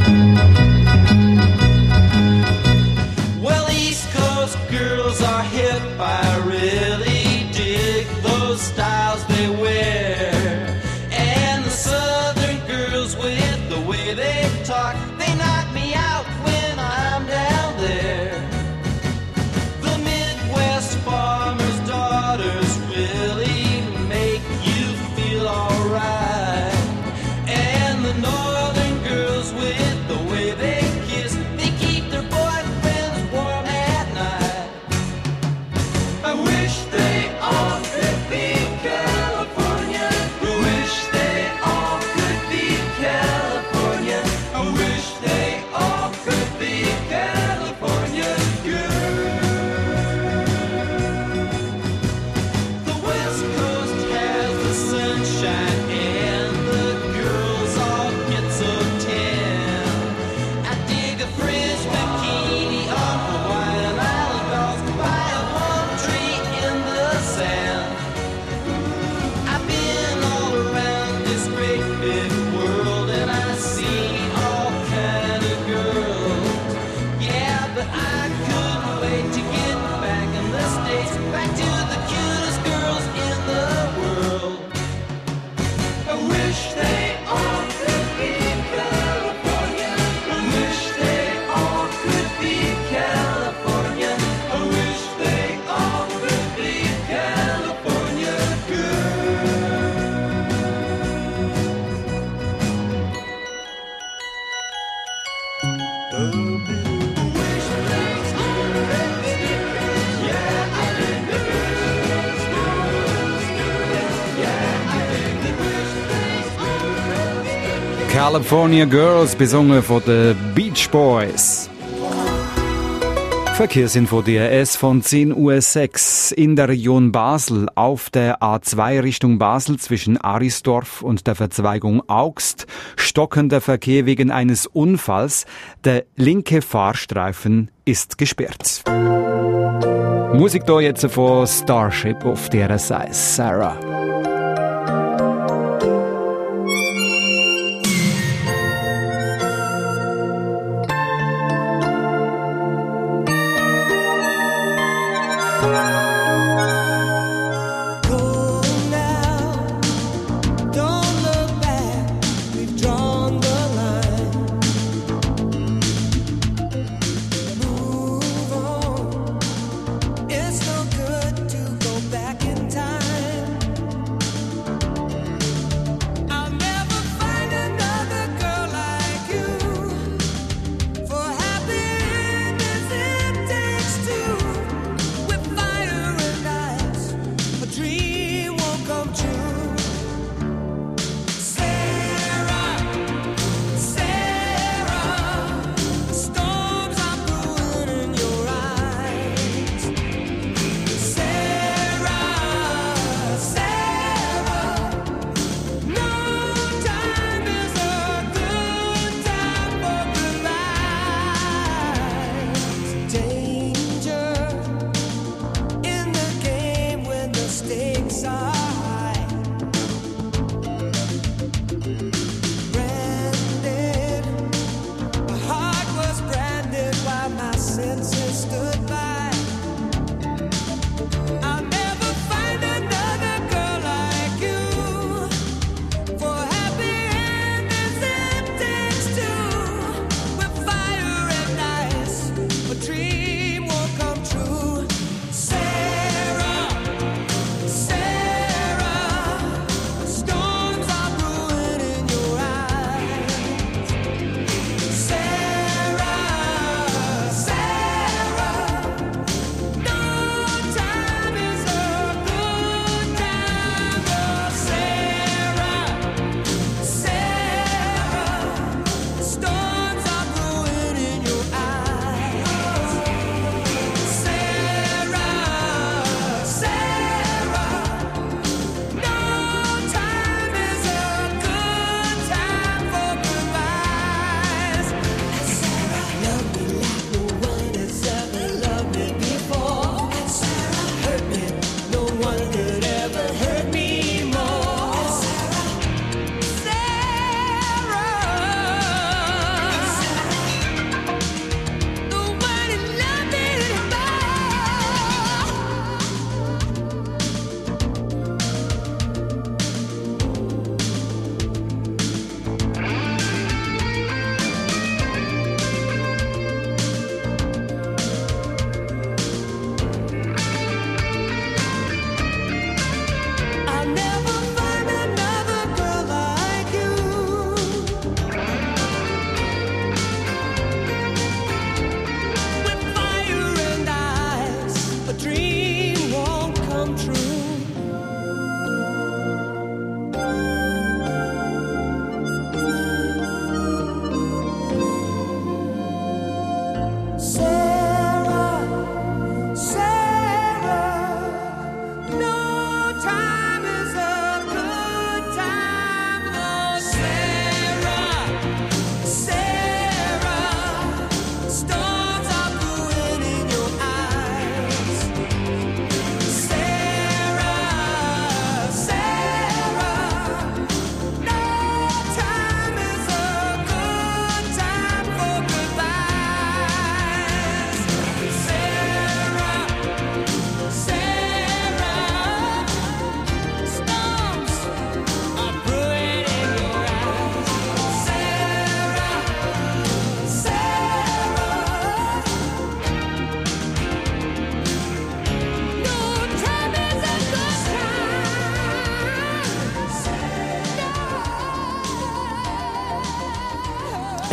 Well, East Coast girls are hip. I really dig those styles they wear. And the Southern girls with the way they talk, they knock me out when I'm down there. The Midwest farmers' daughters really make you feel alright. And the Northern girls with the way they kiss, they keep their boyfriends warm at night. I wish they all could be California. I wish they all could be California. I wish they all could be California girls. The West Coast has the sunshine and the girls all get so tan. I dig a French bikini on Hawaiian Island dolls by a palm tree in the sand. I've been all around this great big world and I've seen all kind of girls. Yeah, but I couldn't wait to get back in the States, back to the cutest girls in the world. I wish they all could be California. I wish they all could be California. I wish they all could be California California Girls, besungen von den Beach Boys. Verkehrsinfo D R S von zehn Uhr sechs in der Region Basel auf der A zwei Richtung Basel zwischen Arisdorf und der Verzweigung Augst. Stockender Verkehr wegen eines Unfalls. Der linke Fahrstreifen ist gesperrt. Musik hier jetzt von Starship auf D R S eins. Sarah. Don't look back, we've drawn the line. Move on. It's no good to go back in time.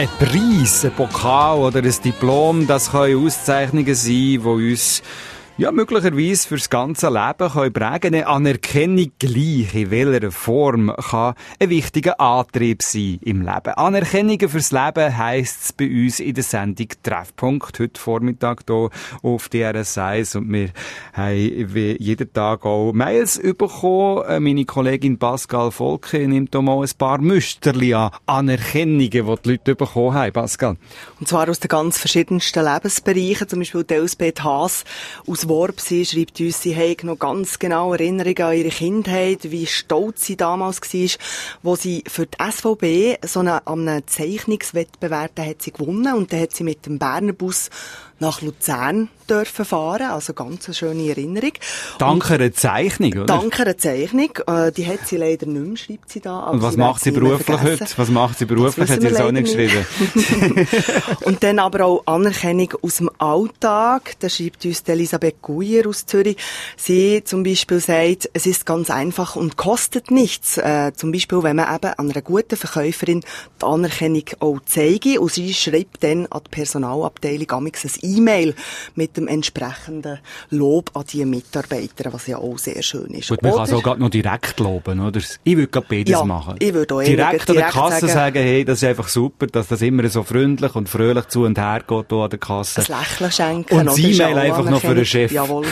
Ein Preis, ein Pokal oder ein Diplom, das können Auszeichnungen sein, die uns ja, möglicherweise fürs ganze Leben können prägen. Eine Anerkennung gleich in welcher Form kann ein wichtiger Antrieb sein im Leben. Anerkennungen fürs Leben heisst es bei uns in der Sendung Treffpunkt heute Vormittag hier auf D R S eins. Und wir haben wie jeden Tag auch Mails bekommen. Meine Kollegin Pascal Volke nimmt hier mal ein paar Müsterli an Anerkennungen, die die Leute bekommen haben. Pascal. Und zwar aus den ganz verschiedensten Lebensbereichen. Zum Beispiel Elsbeth Haas aus Worpsee schreibt uns, sie haben noch ganz genau Erinnerungen an ihre Kindheit, wie stolz sie damals war, wo sie für die S V B so eine, an einem Zeichnungswettbewerb hat sie gewonnen und dann hat sie mit dem Berner Bus nach Luzern dürfen fahren, also ganz eine schöne Erinnerung. Dank einer Zeichnung, oder? Dank einer Zeichnung, äh, die hat sie leider nicht mehr, schreibt sie da. Und was sie macht sie beruflich heute? Was macht sie beruflich? Hat sie das auch nicht geschrieben? Und dann aber auch Anerkennung aus dem Alltag, da schreibt uns Elisabeth Guyer aus Zürich. Sie zum Beispiel sagt, es ist ganz einfach und kostet nichts. Äh, zum Beispiel, wenn man eben an einer guten Verkäuferin die Anerkennung auch zeige und sie schreibt dann an die Personalabteilung amigs ein E-Mail mit dem entsprechenden Lob an die Mitarbeiter, was ja auch sehr schön ist. Gut, man oder? kann es auch gerade noch direkt loben, oder? Ich würde gerade beides ja, machen. Ich würde auch direkt an der Kasse sagen, sagen, hey, das ist einfach super, dass das immer so freundlich und fröhlich zu und her geht hier an der Kasse. Ein Lächeln schenken. Und das E-Mail einfach noch für den Chef. Jawohl.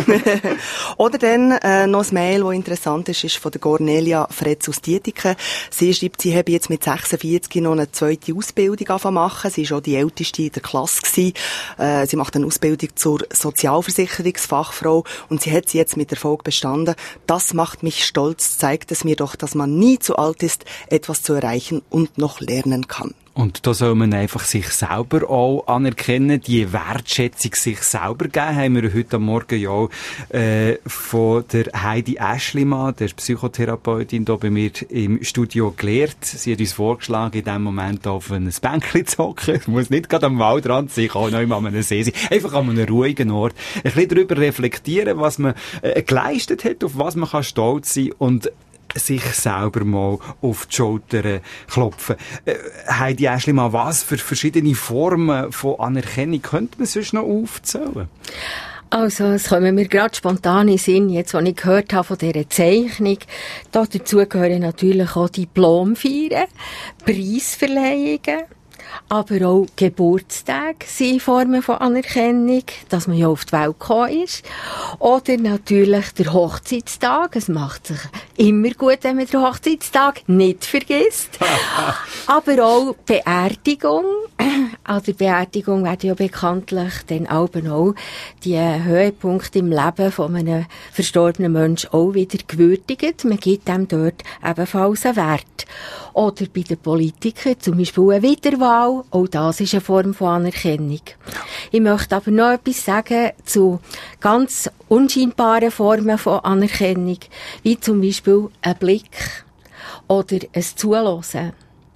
Oder dann äh, noch ein Mail, das interessant ist, ist von der Cornelia Fretz aus Dietiken. Sie schreibt, sie habe jetzt mit sechsundvierzig noch eine zweite Ausbildung angefangen machen. Sie war auch die älteste in der Klasse gewesen. Äh, Sie macht eine Ausbildung zur Sozialversicherungsfachfrau und sie hat sie jetzt mit Erfolg bestanden. Das macht mich stolz, zeigt es mir doch, dass man nie zu alt ist, etwas zu erreichen und noch lernen kann. Und da soll man einfach sich selber auch anerkennen, die Wertschätzung sich selber geben. Haben wir heute Morgen ja auch, äh, von der Heidi Aeschlimann, der Psychotherapeutin, hier bei mir im Studio gelehrt. Sie hat uns vorgeschlagen, in diesem Moment auf ein Bänkchen zu hocken. Es muss nicht gerade am Waldrand sein, kann auch noch an einem See sein. Einfach an einem ruhigen Ort. Ein bisschen darüber reflektieren, was man äh, geleistet hat, auf was man kann stolz sein und sich selber mal auf die Schulter klopfen. Äh, Heidi Aeschlimann, was für verschiedene Formen von Anerkennung könnte man sonst noch aufzählen? Also, es kommen mir gerade spontan in den Sinn, jetzt, was ich gehört habe von dieser Zeichnung. Da dazu gehören natürlich auch Diplomfeiern, Preisverleihungen, aber auch Geburtstage sind Formen von Anerkennung, dass man ja auf die Welt gekommen ist. Oder natürlich der Hochzeitstag. Es macht sich immer gut, wenn man den Hochzeitstag nicht vergisst. Aber auch Beerdigung. An der Beerdigung werden ja bekanntlich dann auch die Höhepunkte im Leben von einem verstorbenen Menschen auch wieder gewürdigt. Man gibt dem dort ebenfalls einen Wert. Oder bei den Politikern zum Beispiel eine Wiederwahl. Auch das ist eine Form von Anerkennung. Ich möchte aber noch etwas sagen zu ganz unscheinbaren Formen von Anerkennung, wie zum Beispiel ein Blick oder ein Zuhören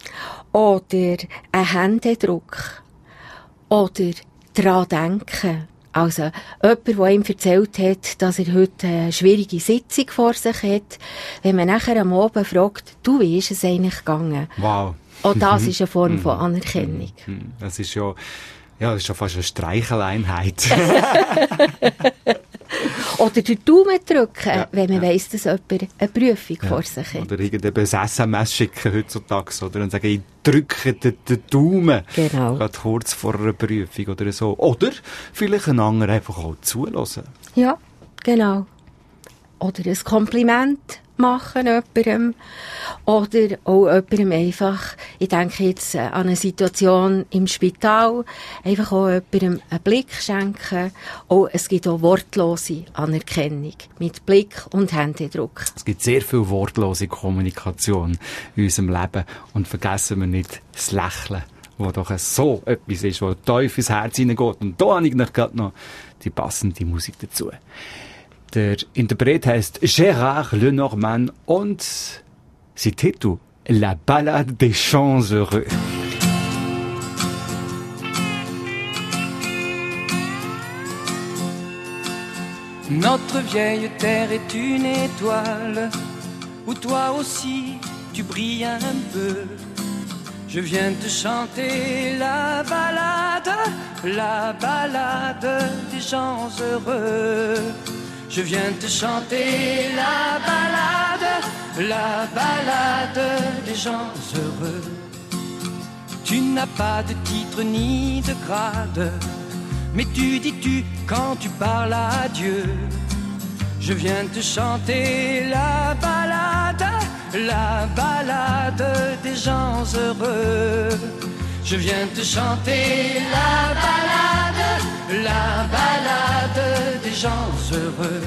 oder ein Händedruck oder daran denken. Also, jemand, der ihm erzählt hat, dass er heute eine schwierige Sitzung vor sich hat, wenn man nachher am Abend fragt, du, wie ist es eigentlich gegangen? Wow. Auch das ist eine Form von Anerkennung. Das ist ja, ja, das ist ja fast eine Streicheleinheit. Oder den Daumen drücken, ja, wenn man ja. weiss, dass jemand eine Prüfung ja. vor sich hat. Oder irgendein S M S schicken heutzutage, oder? Und sagen, ich drücke den, den Daumen. Genau. Gerade kurz vor einer Prüfung oder so. Oder vielleicht einen anderen einfach auch zulassen. Ja, genau. Oder ein Kompliment machen jemandem. Oder auch jemandem einfach, ich denke jetzt an eine Situation im Spital, einfach auch jemandem einen Blick schenken. Auch, es gibt auch wortlose Anerkennung mit Blick und Händedruck. Es gibt sehr viel wortlose Kommunikation in unserem Leben und vergessen wir nicht das Lächeln, wo doch so etwas ist, wo tief ins Herz hineingeht. Und da habe ich gerade noch die passende Musik dazu. Der Interpret heißt Gérard Lenormand und sein Titel La Ballade des Champs Heureux. Notre vieille terre est une étoile où toi aussi tu brilles un peu. Je viens te chanter la ballade, la ballade des gens heureux. Je viens te chanter la ballade, la ballade des gens heureux. Tu n'as pas de titre ni de grade, mais tu dis tu quand tu parles à Dieu. Je viens te chanter la ballade, la ballade des gens heureux. Je viens te chanter la ballade, la ballade des gens heureux.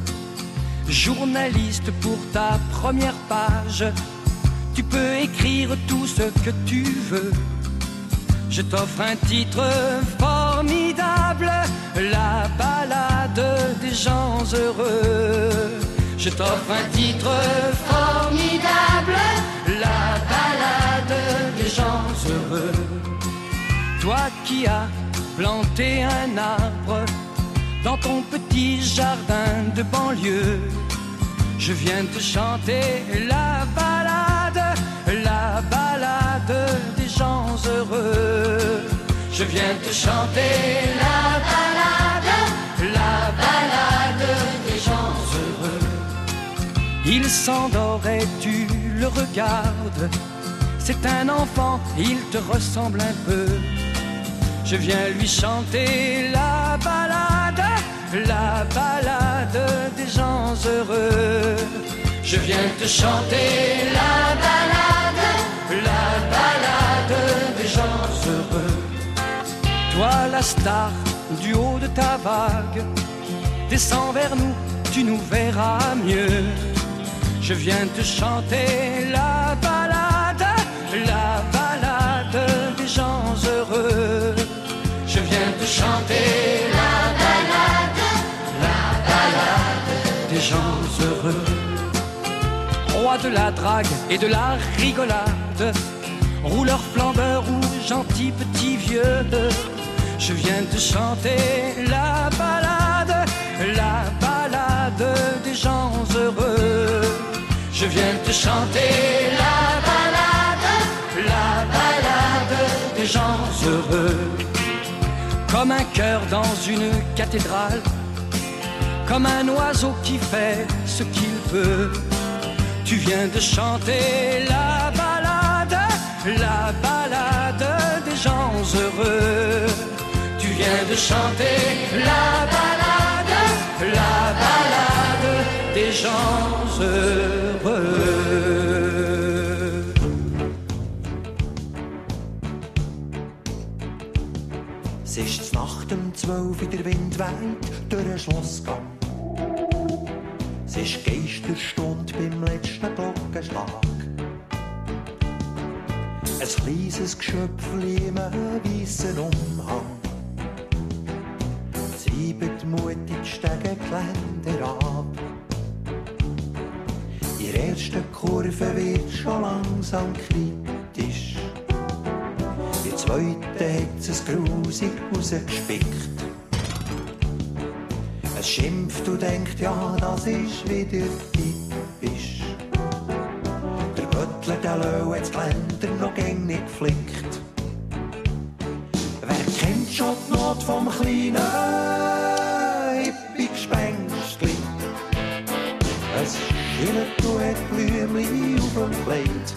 Journaliste pour ta première page, tu peux écrire tout ce que tu veux. Je t'offre un titre formidable, la ballade des gens heureux. Je t'offre un titre formidable, la ballade des gens heureux. Toi qui as planté un arbre dans ton petit jardin de banlieue, je viens te chanter la ballade, la ballade des gens heureux. Je viens te chanter la ballade, la ballade des gens heureux. Il s'endort et tu le regardes, c'est un enfant, il te ressemble un peu. Je viens lui chanter la ballade, la ballade des gens heureux. Je viens te chanter la ballade, la ballade des gens heureux. Toi la star du haut de ta vague, descends vers nous, tu nous verras mieux. Je viens te chanter la ballade, la ballade des gens heureux. Je viens te chanter la ballade, la ballade des gens heureux. Roi de la drague et de la rigolade, rouleur flambeur ou gentil petit vieux, je viens te chanter la ballade, la ballade des gens heureux. Je viens te chanter la ballade, la ballade des gens heureux. Comme un cœur dans une cathédrale, comme un oiseau qui fait ce qu'il veut. Tu viens de chanter la ballade, la ballade des gens heureux. Tu viens de chanter la ballade, la ballade des gens heureux. Es ist Nacht um zwölf, der Wind weht durch den Schlossgang. Es ist Geisterstunde beim letzten Glockenschlag. Ein kleines Geschöpfli im weissen Umhang treibt mutig die Stegengeländer ab. In der ersten Kurve wird schon langsam kritisch. In der zweiten hat es grusig rausgespickt. Es schimpft und denkt, ja, das ist wieder typisch. Der Göttler, der Löw, hat das Geländer noch gäng nicht geflickt. Wer kennt schon die Not vom kleinen Hippie-Gespenstli? Es schillert und hat Blümchen auf dem Kleid.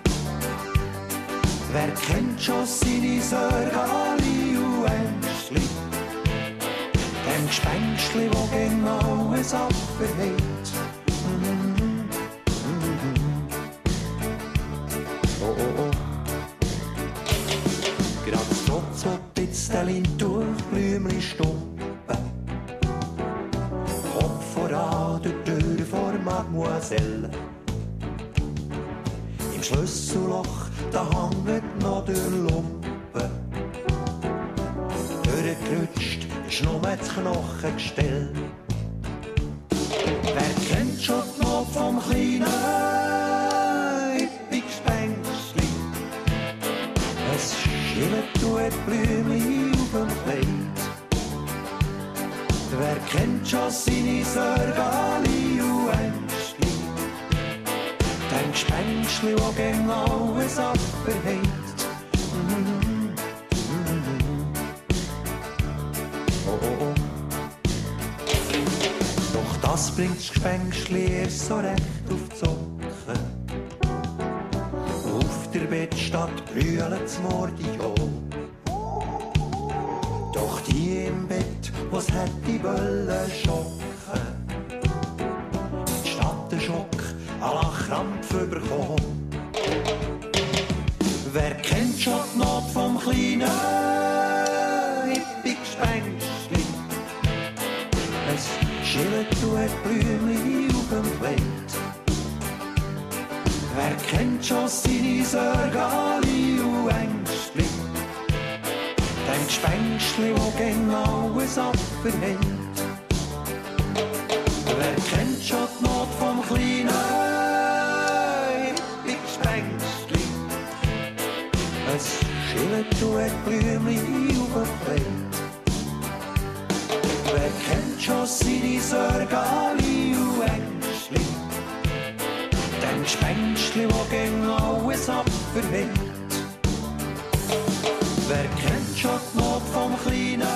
Wer kennt schon seine Sorgali und Ängstli? Dem Gespenstli, wo genau es abverhält. Mm-hmm. Mm-hmm. Oh, oh, oh. Gerade trotz so Pitzdelin durch Blümli Stumpen. Kopf voran durch die Tür vor Mademoiselle. Im Schlüsselloch, da hängt noch der Lumpen. Durchgerutscht ist nur das Knochengestell. Wer kennt schon die Not vom kleinen Hippie-Gespenstli? Es schillert und hat Blümchen auf dem Kleid. Wer kennt schon seine Sorgali und Ängstli? Dem Gespenstli, wo gäng alles abverhält. das bringt das Gespenstli erst so recht auf die Socken. Auf der Bettstatt brüllen's Mordio. Doch die im Bett, was hätte wollen schocken. Statt der Schock a Lachkrampf überkommen. Wer kennt schon die Not vom kleinen Hippie-Gespenstli? Es schillt tut Blümchen auf dem Bett. Wer kennt schon seine Sorgali und Ängstli? Dem Gespenstli, wo gegen alles abverhält. Wer kennt schon die Not vom kleinen Hippie-Gespenstli? Es schillt tut Blümchen auf dem Bett. Wer kennt schon seine Sorgali und Ängstli? Dem Gespenstli, wo gegen alles abverhält. Wer kennt schon die Not vom kleinen?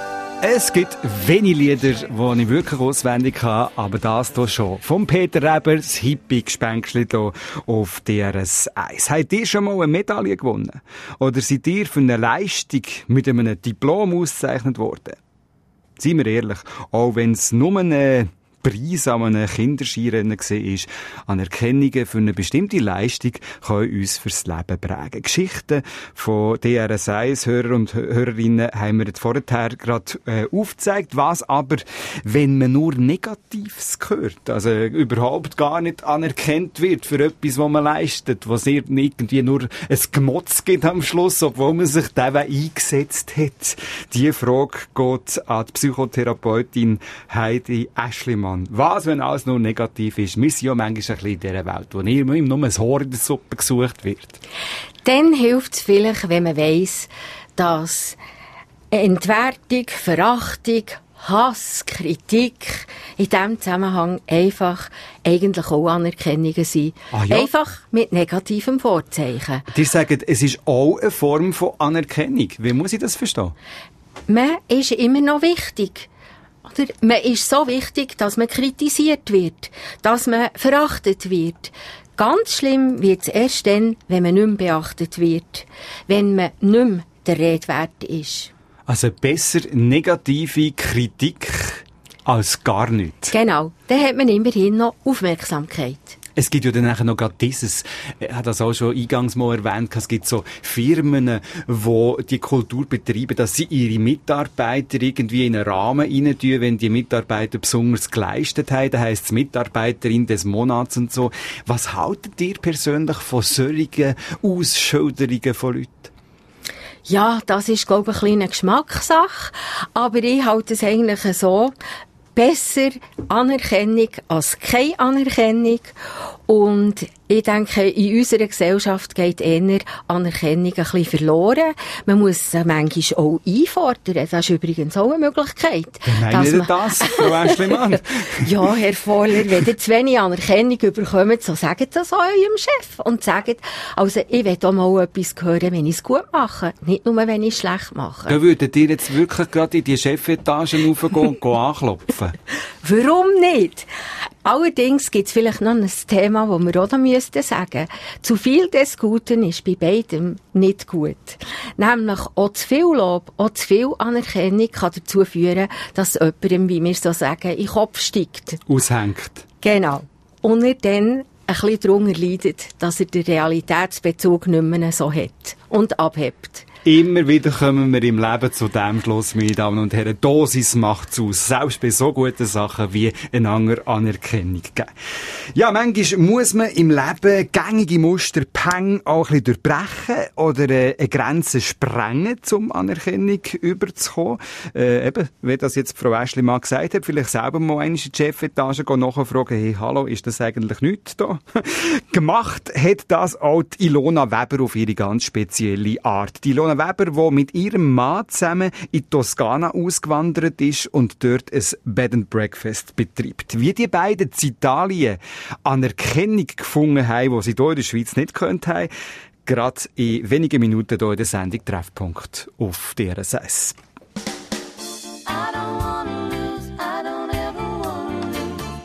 Es gibt wenige Lieder, die ich wirklich auswendig kann, aber das hier schon. Vom Peter Reber, das Hippie-Gespenstli hier auf D R S eins. Habt ihr schon mal eine Medaille gewonnen? Oder seid ihr für eine Leistung mit einem Diplom ausgezeichnet worden? Seien wir ehrlich, auch wenn es nur eine Preis an einem Kinderskirennen war, Anerkennungen für eine bestimmte Leistung können uns fürs Leben prägen. Geschichten von D R S eins-Hörer und Hörerinnen haben wir jetzt vorher gerade äh, aufgezeigt, was aber, wenn man nur Negatives hört, also überhaupt gar nicht anerkannt wird für etwas, was man leistet, was irgendwie nur ein Gemotz gibt am Schluss, obwohl man sich da eingesetzt hat. Die Frage geht an die Psychotherapeutin Heidi Aeschlimann. Was, wenn alles nur negativ ist? Wir sind ja manchmal ein bisschen in dieser Welt, wo immer nur ein Haar in der Suppe gesucht wird. Dann hilft es vielleicht, wenn man weiss, dass Entwertung, Verachtung, Hass, Kritik in diesem Zusammenhang einfach eigentlich auch Anerkennungen sind. Ah, ja? Einfach mit negativem Vorzeichen. Die sagen, es ist auch eine Form von Anerkennung. Wie muss ich das verstehen? Man ist immer noch wichtig. Oder man ist so wichtig, dass man kritisiert wird, dass man verachtet wird. Ganz schlimm wird es erst dann, wenn man nicht mehr beachtet wird, wenn man nicht mehr der Rede wert ist. Also besser negative Kritik als gar nichts. Genau, dann hat man immerhin noch Aufmerksamkeit. Es gibt ja dann nachher noch gerade dieses, ich habe das auch schon eingangs mal erwähnt, es gibt so Firmen, die die Kultur betreiben, dass sie ihre Mitarbeiter irgendwie in einen Rahmen reintun, wenn die Mitarbeiter besonders geleistet haben, dann heisst es Mitarbeiterin des Monats und so. Was haltet ihr persönlich von solchen Ausschilderungen von Leuten? Ja, das ist, glaube ich, eine kleine Geschmackssache, aber ich halte es eigentlich so, besser Anerkennung als keine Anerkennung. Und ich denke, in unserer Gesellschaft geht eher Anerkennung ein bisschen verloren. Man muss sie manchmal auch einfordern. Das ist übrigens auch eine Möglichkeit. Wie meinen Sie das, Frau Aeschlimann? Ja, Herr Voller, wenn ihr zu wenig Anerkennung bekommt, so sagt das auch eurem Chef. Und sagt, also ich will auch mal etwas hören, wenn ich es gut mache. Nicht nur, wenn ich es schlecht mache. Da würdet ihr jetzt wirklich gerade in die Chefetagen raufgehen und anklopfen? Warum nicht? Allerdings gibt es vielleicht noch ein Thema, das wir auch da müssten sagen. Zu viel des Guten ist bei beidem nicht gut. Nämlich auch zu viel Lob, auch zu viel Anerkennung kann dazu führen, dass jemandem, wie wir so sagen, in den Kopf steigt. Aushängt. Genau. Und er dann ein bisschen darunter leidet, dass er den Realitätsbezug nicht mehr so hat und abhebt. Immer wieder kommen wir im Leben zu dem Schluss, meine Damen und Herren. Dosis macht's aus. Selbst bei so guten Sachen wie eine andere Anerkennung geben. Ja, manchmal muss man im Leben gängige Muster, Peng auch ein bisschen durchbrechen oder eine Grenze sprengen, um Anerkennung überzukommen. Äh, eben, wie das jetzt Frau Aeschlimann gesagt hat, vielleicht selber mal in die Chefetage gehen, nachfragen, hey, hallo, ist das eigentlich nichts da? Gemacht hat das auch die Ilona Weber auf ihre ganz spezielle Art. Die Ilona Weber, die mit ihrem Mann zusammen in die Toskana ausgewandert ist und dort ein Bed and Breakfast betreibt. Wie die beiden in Italien Anerkennung gefunden haben, die sie hier in der Schweiz nicht gekannt haben, gerade in wenigen Minuten hier in der Sendung Treffpunkt auf D R S eins. I don't wanna lose, I don't ever wanna lose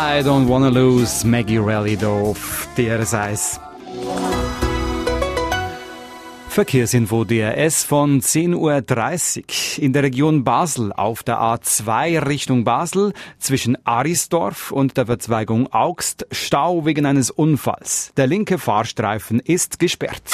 I don't wanna lose Maggie Rally hier auf D R S eins. Verkehrsinfo D R S von zehn Uhr dreißig. In der Region Basel auf der A zwei Richtung Basel zwischen Arisdorf und der Verzweigung Augst Stau wegen eines Unfalls. Der linke Fahrstreifen ist gesperrt.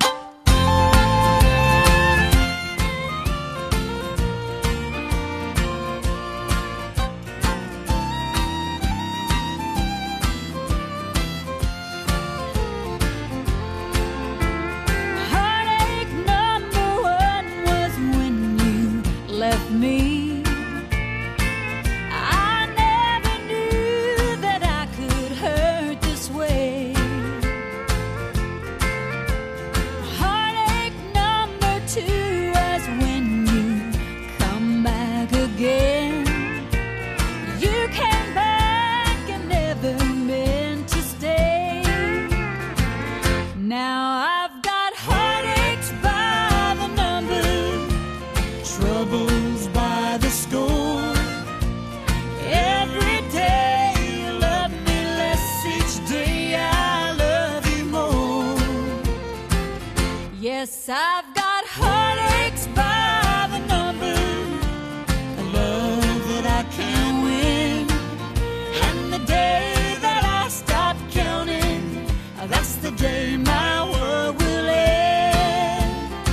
Yes, I've got heartaches by the number, a love that I can't win. And the day that I stop counting, that's the day my world will end.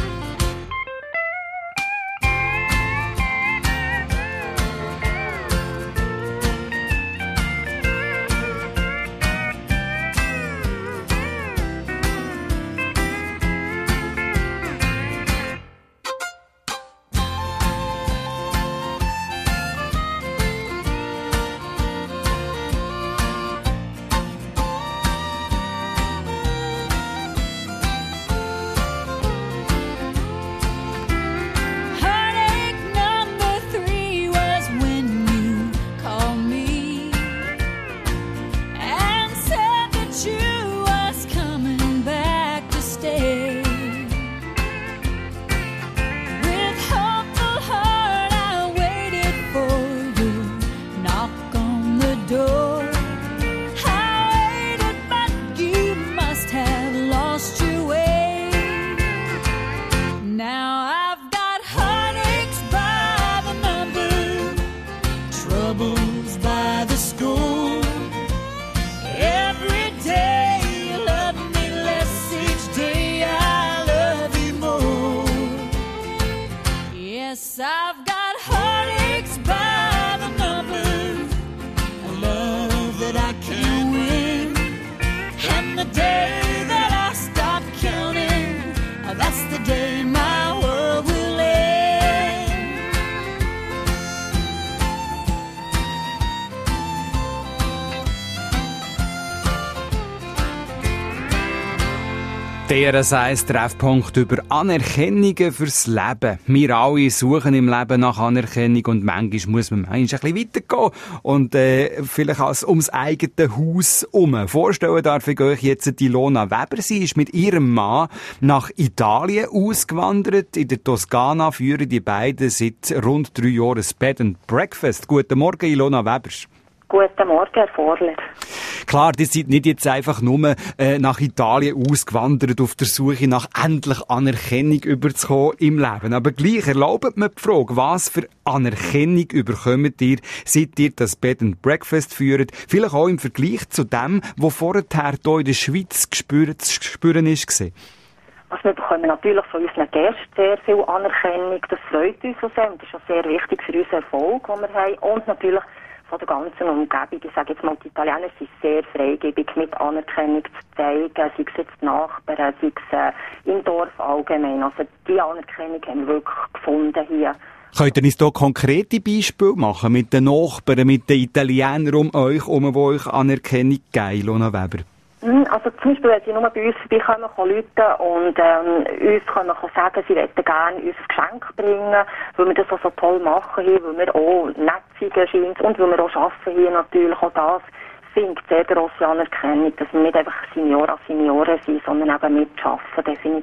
D R S eins Treffpunkt über Anerkennungen fürs Leben. Wir alle suchen im Leben nach Anerkennung und manchmal muss man manchmal ein bisschen weitergehen und äh, vielleicht als ums eigene Haus herum. Vorstellen darf ich euch jetzt die Ilona Weber. Sie ist mit ihrem Mann nach Italien ausgewandert. In der Toskana führen die beiden seit rund drei Jahren ein Bed and Breakfast. Guten Morgen, Ilona Weber. Guten Morgen, Herr Vorler. Klar, die sind nicht jetzt einfach nur äh, nach Italien ausgewandert auf der Suche nach endlich Anerkennung überzukommen im Leben. Aber gleich erlaubt mir die Frage, was für Anerkennung überkommt ihr, seit ihr das Bed and Breakfast führt? Vielleicht auch im Vergleich zu dem, was vorher hier in der Schweiz gespürt, zu spüren war. Also wir bekommen natürlich von unseren Gästen sehr viel Anerkennung. Das freut uns so sehr und das ist auch sehr wichtig für unseren Erfolg, den wir haben. Und natürlich von der ganzen Umgebung. Ich sage jetzt mal, die Italiener sind sehr freigebig mit Anerkennung zu zeigen, sei es jetzt die Nachbarn, sei es äh, im Dorf allgemein. Also die Anerkennung haben wir wirklich gefunden hier. Könnt ihr uns hier konkrete Beispiele machen mit den Nachbarn, mit den Italienern um euch herum, die euch Anerkennung geben, Ilona Weber? Also zum Beispiel, wenn sie nur bei uns vorbeikommen, rufen und ähm, uns können sagen, sie möchten gerne uns ein Geschenk bringen, weil wir das auch so toll machen hier, weil wir auch nett sind scheint und weil wir auch arbeiten hier natürlich. Auch das findet sehr grosse Anerkennung, dass wir nicht einfach Senioren Senioren sind, sondern eben mitarbeiten, definitiv.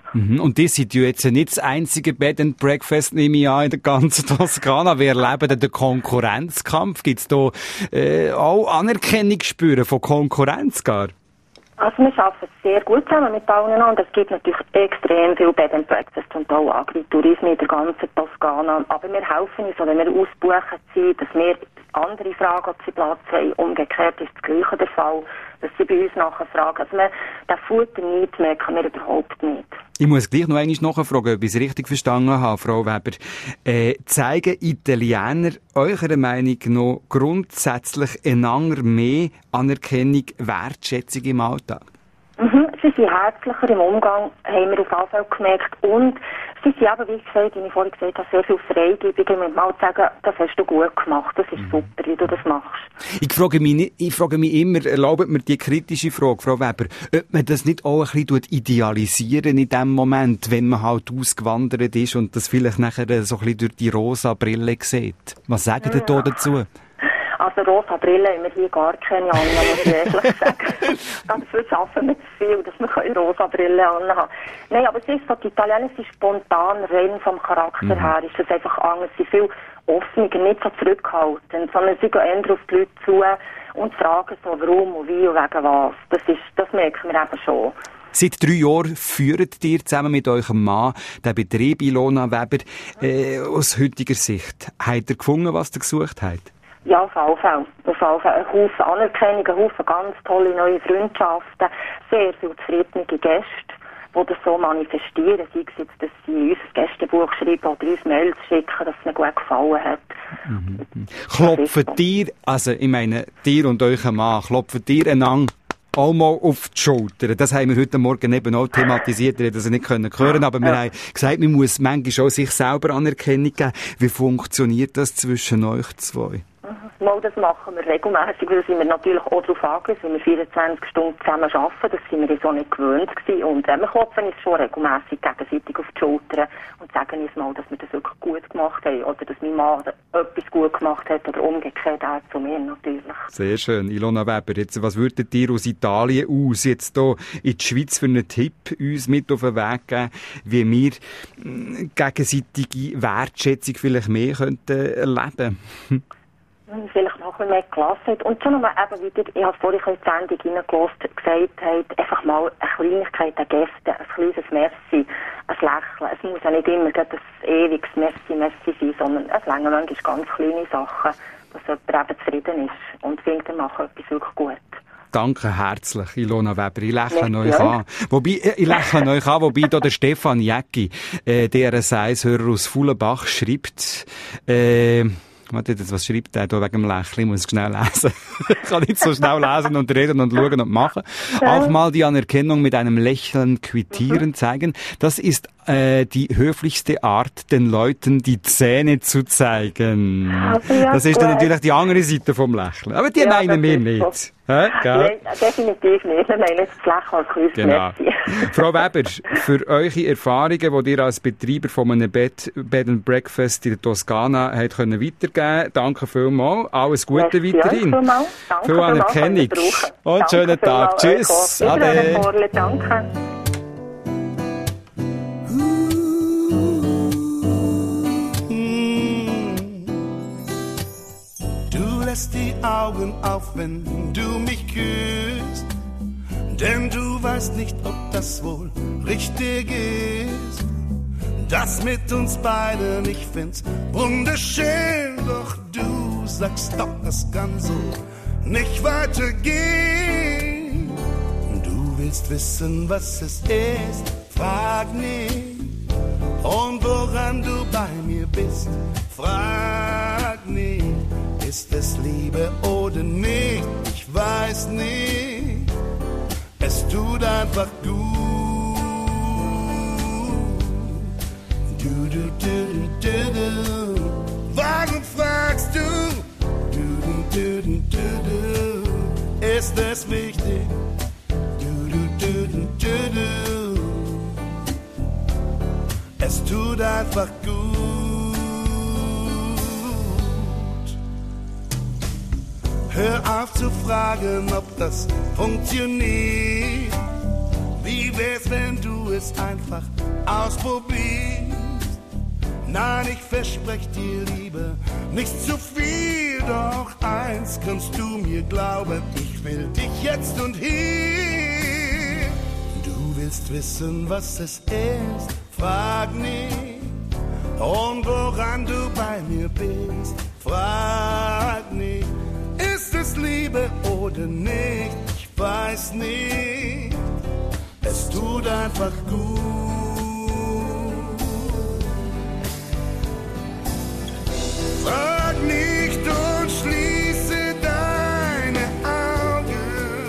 Mhm. Und die sind ja jetzt nicht das einzige Bed and Breakfast, nehme ich an, in der ganzen Toskana. Wir erleben den Konkurrenzkampf. Gibt es da äh, auch Anerkennung spüren von Konkurrenz gar? Also wir arbeiten sehr gut zusammen mit allen und es gibt natürlich extrem viel Bed and Breakfast und auch Agritourismus in der ganzen Toskana. Aber wir helfen uns, wenn wir ausbuchen sind, dass wir andere fragen, ob sie Platz haben. Umgekehrt ist das Gleiche der Fall, dass sie bei uns nachfragen. Also wir, den Futter nicht merken wir überhaupt nicht. Ich muss gleich noch einmal nachfragen, ob ich es richtig verstanden habe, Frau Weber. Äh, zeigen Italiener eurer Meinung nach grundsätzlich einander mehr Anerkennung, Wertschätzung im Alltag? Mhm, sie sind herzlicher im Umgang, haben wir auf jeden Fall gemerkt. Und sie sind eben, wie gesagt, wie ich vorhin gesagt habe, sehr viel freigebiger, mit mal zu sagen, das hast du gut gemacht, das ist super, wie du das machst. Ich frage mich, nicht, ich frage mich immer, erlaubt mir die kritische Frage, Frau Weber, ob man das nicht auch ein bisschen idealisieren in dem Moment, wenn man halt ausgewandert ist und das vielleicht nachher so ein bisschen durch die rosa Brille sieht? Was sagen Sie da dazu? Also rosa Brille haben wir hier gar keine an, muss ich ehrlich sagen. Dafür schaffen wir zu viel, dass wir rosa Brille anhaben. Nein, aber es ist so, die Italiener sind spontan, rein vom Charakter mhm. her, ist das einfach anders. Sie sind viel offener, nicht so zurückhaltend, sondern sie gehen eher auf die Leute zu und fragen so, warum und wie und wegen was. Das ist, das merken wir eben schon. Seit drei Jahren führt ihr zusammen mit eurem Mann den Betrieb Ilona Weber. Äh, aus heutiger Sicht, habt ihr gefunden, was ihr gesucht habt? Ja, auf alle Fälle. Auf alle Fälle. Ein Haufen Anerkennung, ein Haufen ganz tolle neue Freundschaften, sehr viele zufriedene Gäste, die das so manifestieren. Sei es jetzt, dass sie uns ein Gästebuch schreiben oder uns Mails schicken, dass es ihnen gut gefallen hat. Mhm. Klopft ihr, also ich meine, dir und euer Mann, klopft ihr einander auch mal auf die Schulter? Das haben wir heute Morgen eben auch thematisiert, ihr hättet das nicht hören können, aber wir ja. haben gesagt, man muss manchmal auch sich selber Anerkennung geben. Wie funktioniert das zwischen euch zwei? Mal, das machen wir regelmäßig, weil sind wir natürlich auch darauf angewiesen, weil wir vierundzwanzig Stunden zusammen arbeiten, das sind wir so nicht gewöhnt gewesen. Und äh, wir klopfen uns schon regelmäßig gegenseitig auf die Schulter und sagen uns mal, dass wir das wirklich gut gemacht haben oder dass mein Mann etwas gut gemacht hat oder umgekehrt auch zu mir natürlich. Sehr schön. Ilona Weber, jetzt, was würdet ihr aus Italien aus jetzt hier in die Schweiz für einen Tipp uns mit auf den Weg geben, wie wir mh, gegenseitige Wertschätzung vielleicht mehr könnten erleben? Vielleicht noch ein bisschen mehr Gelassenheit. Und schon einmal eben wieder, ich habe vorhin in die Sendung reingelassen, gesagt, hat, einfach mal eine Kleinigkeit an Gästen, ein kleines Merci, ein Lächeln. Es muss ja nicht immer ein ewiges Merci, Merci sein, sondern es reichen manchmal ganz kleine Sachen, dass jemand eben zufrieden ist und findet, er macht etwas wirklich gut. Danke herzlich, Ilona Weber. Ich lächle euch an. Wobei, ich lächle euch an, wobei da der Stefan Jäcki, äh, der ein Seishörer aus Fullenbach, schreibt, äh, Warte, was schreibt der da wegen dem Lächeln? Ich muss es schnell lesen. Ich kann nicht so schnell lesen und reden und schauen und machen. Auch mal die Anerkennung mit einem Lächeln quittieren zeigen. Das ist äh, die höflichste Art, den Leuten die Zähne zu zeigen. Also ja, das ist dann natürlich die andere Seite vom Lächeln. Aber die ja, meinen wir nicht. Hä? Nein, definitiv nicht. Wir meinen das Lächeln als kleines Genau. Frau Weber, für eure Erfahrungen, die ihr als Betreiber von einem Bed, Bed and Breakfast in der Toskana habt können weitergeben, danke vielmals. Alles Gute Merci weiterhin. Danke Viel Anerkennung. Und danke schönen Tag. Tschüss. Ade. Danke. Du lässt die Augen auf, wenn du mich küsst, denn du weißt nicht, ob das wohl richtig ist. Das mit uns beiden, ich find's wunderschön, doch du sagst doch, das kann so nicht weitergehen. Du willst wissen, was es ist, frag nicht. Und woran du bei mir bist, frag nicht. Ist es Liebe oder nicht, ich weiß nicht. Es tut einfach gut. Du, du, du, du, du. Warum fragst du? Du, du, du, du, du. Ist es wichtig? Du, du, du, du, du, du. Es tut einfach gut. Hör auf zu fragen, ob das funktioniert. Wie wär's, wenn du es einfach ausprobierst? Nein, ich versprech dir, Liebe, nicht zu viel, doch eins kannst du mir glauben, ich will dich jetzt und hier. Du willst wissen, was es ist, frag nicht, und woran du bei mir bist, frag nicht, ist es Liebe oder nicht, ich weiß nicht, es tut einfach gut. Frag nicht und schließe deine Augen.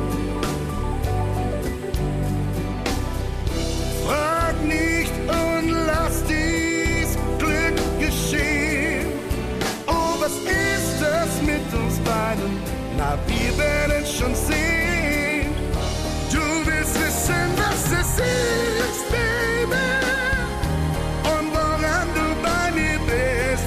Frag nicht und lass dies Glück geschehen. Oh, was ist das mit uns beiden? Na, wir werden schon sehen. Du willst wissen, was es ist, Baby. Und woran du bei mir bist.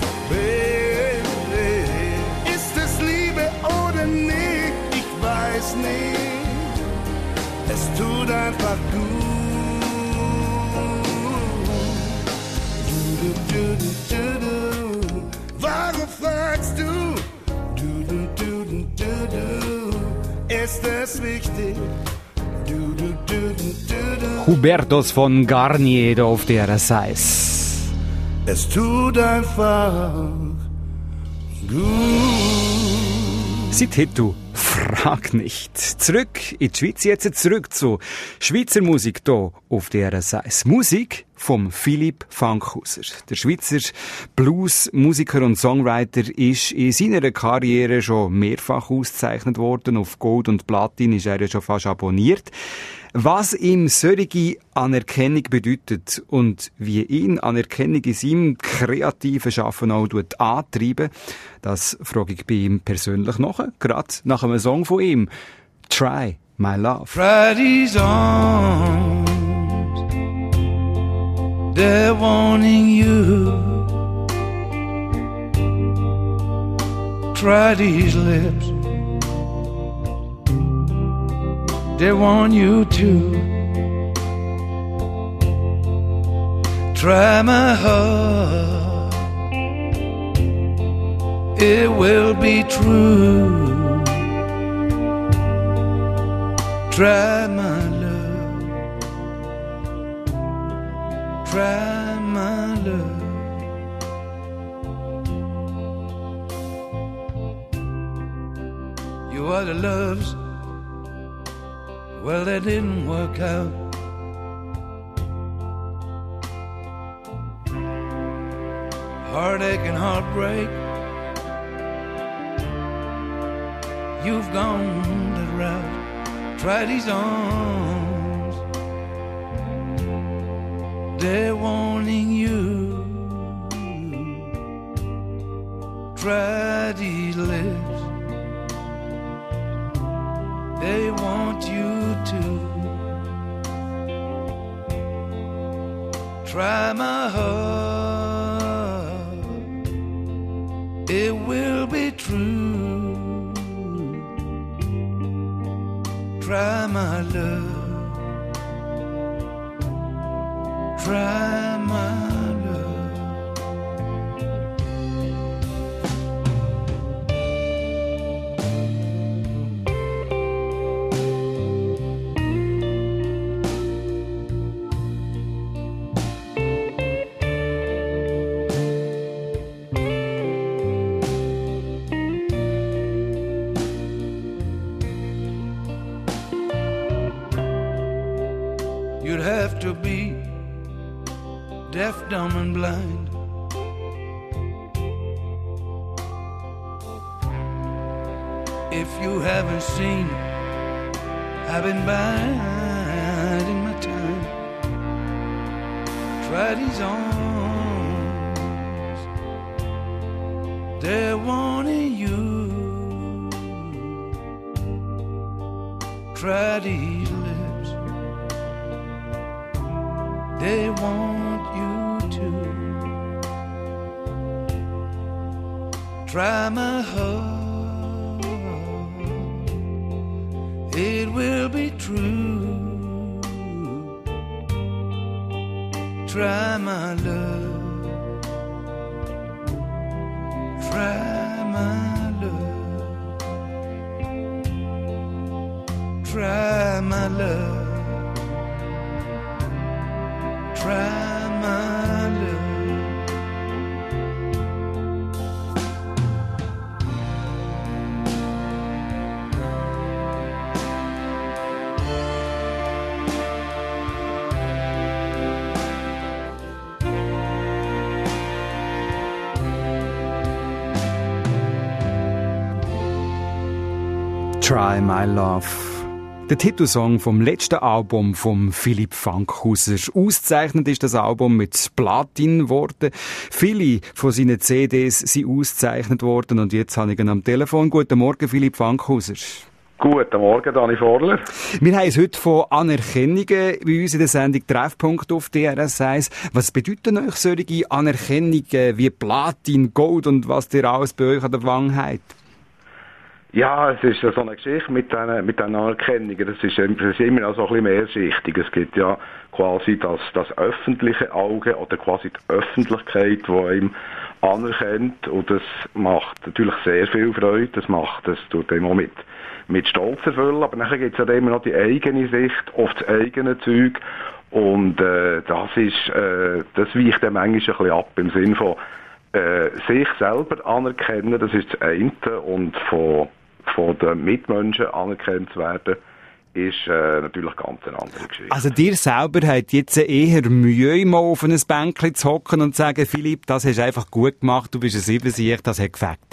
Ist es Liebe oder nicht? Ich weiß nicht. Es tut einfach gut. Du, du, du, du, du. Warum fragst du? Du, du, du, du, du, du. Ist es wichtig? Du, du, du, du, du, du. Hubertus von Garnier da auf der Seis. Es tut einfach gut. Seit heute frag nicht. Zurück in die Schweiz, jetzt zurück zu Schweizer Musik hier auf der Seis. Musik vom Philipp Fankhauser. Der Schweizer Blues-Musiker und Songwriter ist in seiner Karriere schon mehrfach ausgezeichnet worden. Auf Gold und Platin ist er ja schon fast abonniert. Was ihm solche Anerkennung bedeutet und wie ihn Anerkennung in seinem kreativen Schaffen auch antreiben, das frage ich bei ihm persönlich nach, gerade nach einem Song von ihm. Try My Love. Try these arms, they're wanting you. Try these lips, they want you to. Try my heart, it will be true. Try my love, try my love. You are the loves, well, that didn't work out. Heartache and heartbreak, you've gone that route. Try these arms, they're wanting you. Try these lips, they want you to. Try my heart, it will be true. Try my love, try my love. You'd have to be deaf, dumb, and blind if you haven't seen I've been biding my time. Try these arms, they're wanting you. Try these lips, they want you to. Try my heart, it will be true. Try my love, try my love, try my love, try my love. Try My Love. Der Titelsong vom letzten Album von Philipp Fankhauser. Ausgezeichnet ist das Album mit Platin geworden. Viele von seinen C Ds sind ausgezeichnet worden und jetzt habe ich ihn am Telefon. Guten Morgen, Philipp Fankhauser. Guten Morgen, Dani Vorler. Wir haben es heute von Anerkennungen bei uns in der Sendung Treffpunkt auf D R S eins. Was bedeuten euch solche Anerkennungen wie Platin, Gold und was ihr alles bei euch an der Wange habt? Ja, es ist so eine Geschichte mit diesen mit den Anerkennungen. Das ist, das ist immer noch so ein bisschen mehrschichtig. Es gibt ja quasi das, das öffentliche Auge oder quasi die Öffentlichkeit, die einem anerkennt. Und das macht natürlich sehr viel Freude. Das macht, das tut einem auch mit, mit Stolz erfüllen. Aber nachher gibt es ja immer noch die eigene Sicht auf das eigene Zeug. Und äh, das ist, äh, das weicht dann manchmal ein bisschen ab im Sinne von äh, sich selber anerkennen. Das ist das eine. Und von von den Mitmenschen anerkannt zu werden, ist äh, natürlich ganz eine andere Geschichte. Also dir selber habt jetzt eher Mühe, mal auf ein Bänkchen zu hocken und zu sagen, Philipp, das hast du einfach gut gemacht, du bist ein Siebensieg, das hat gefällt.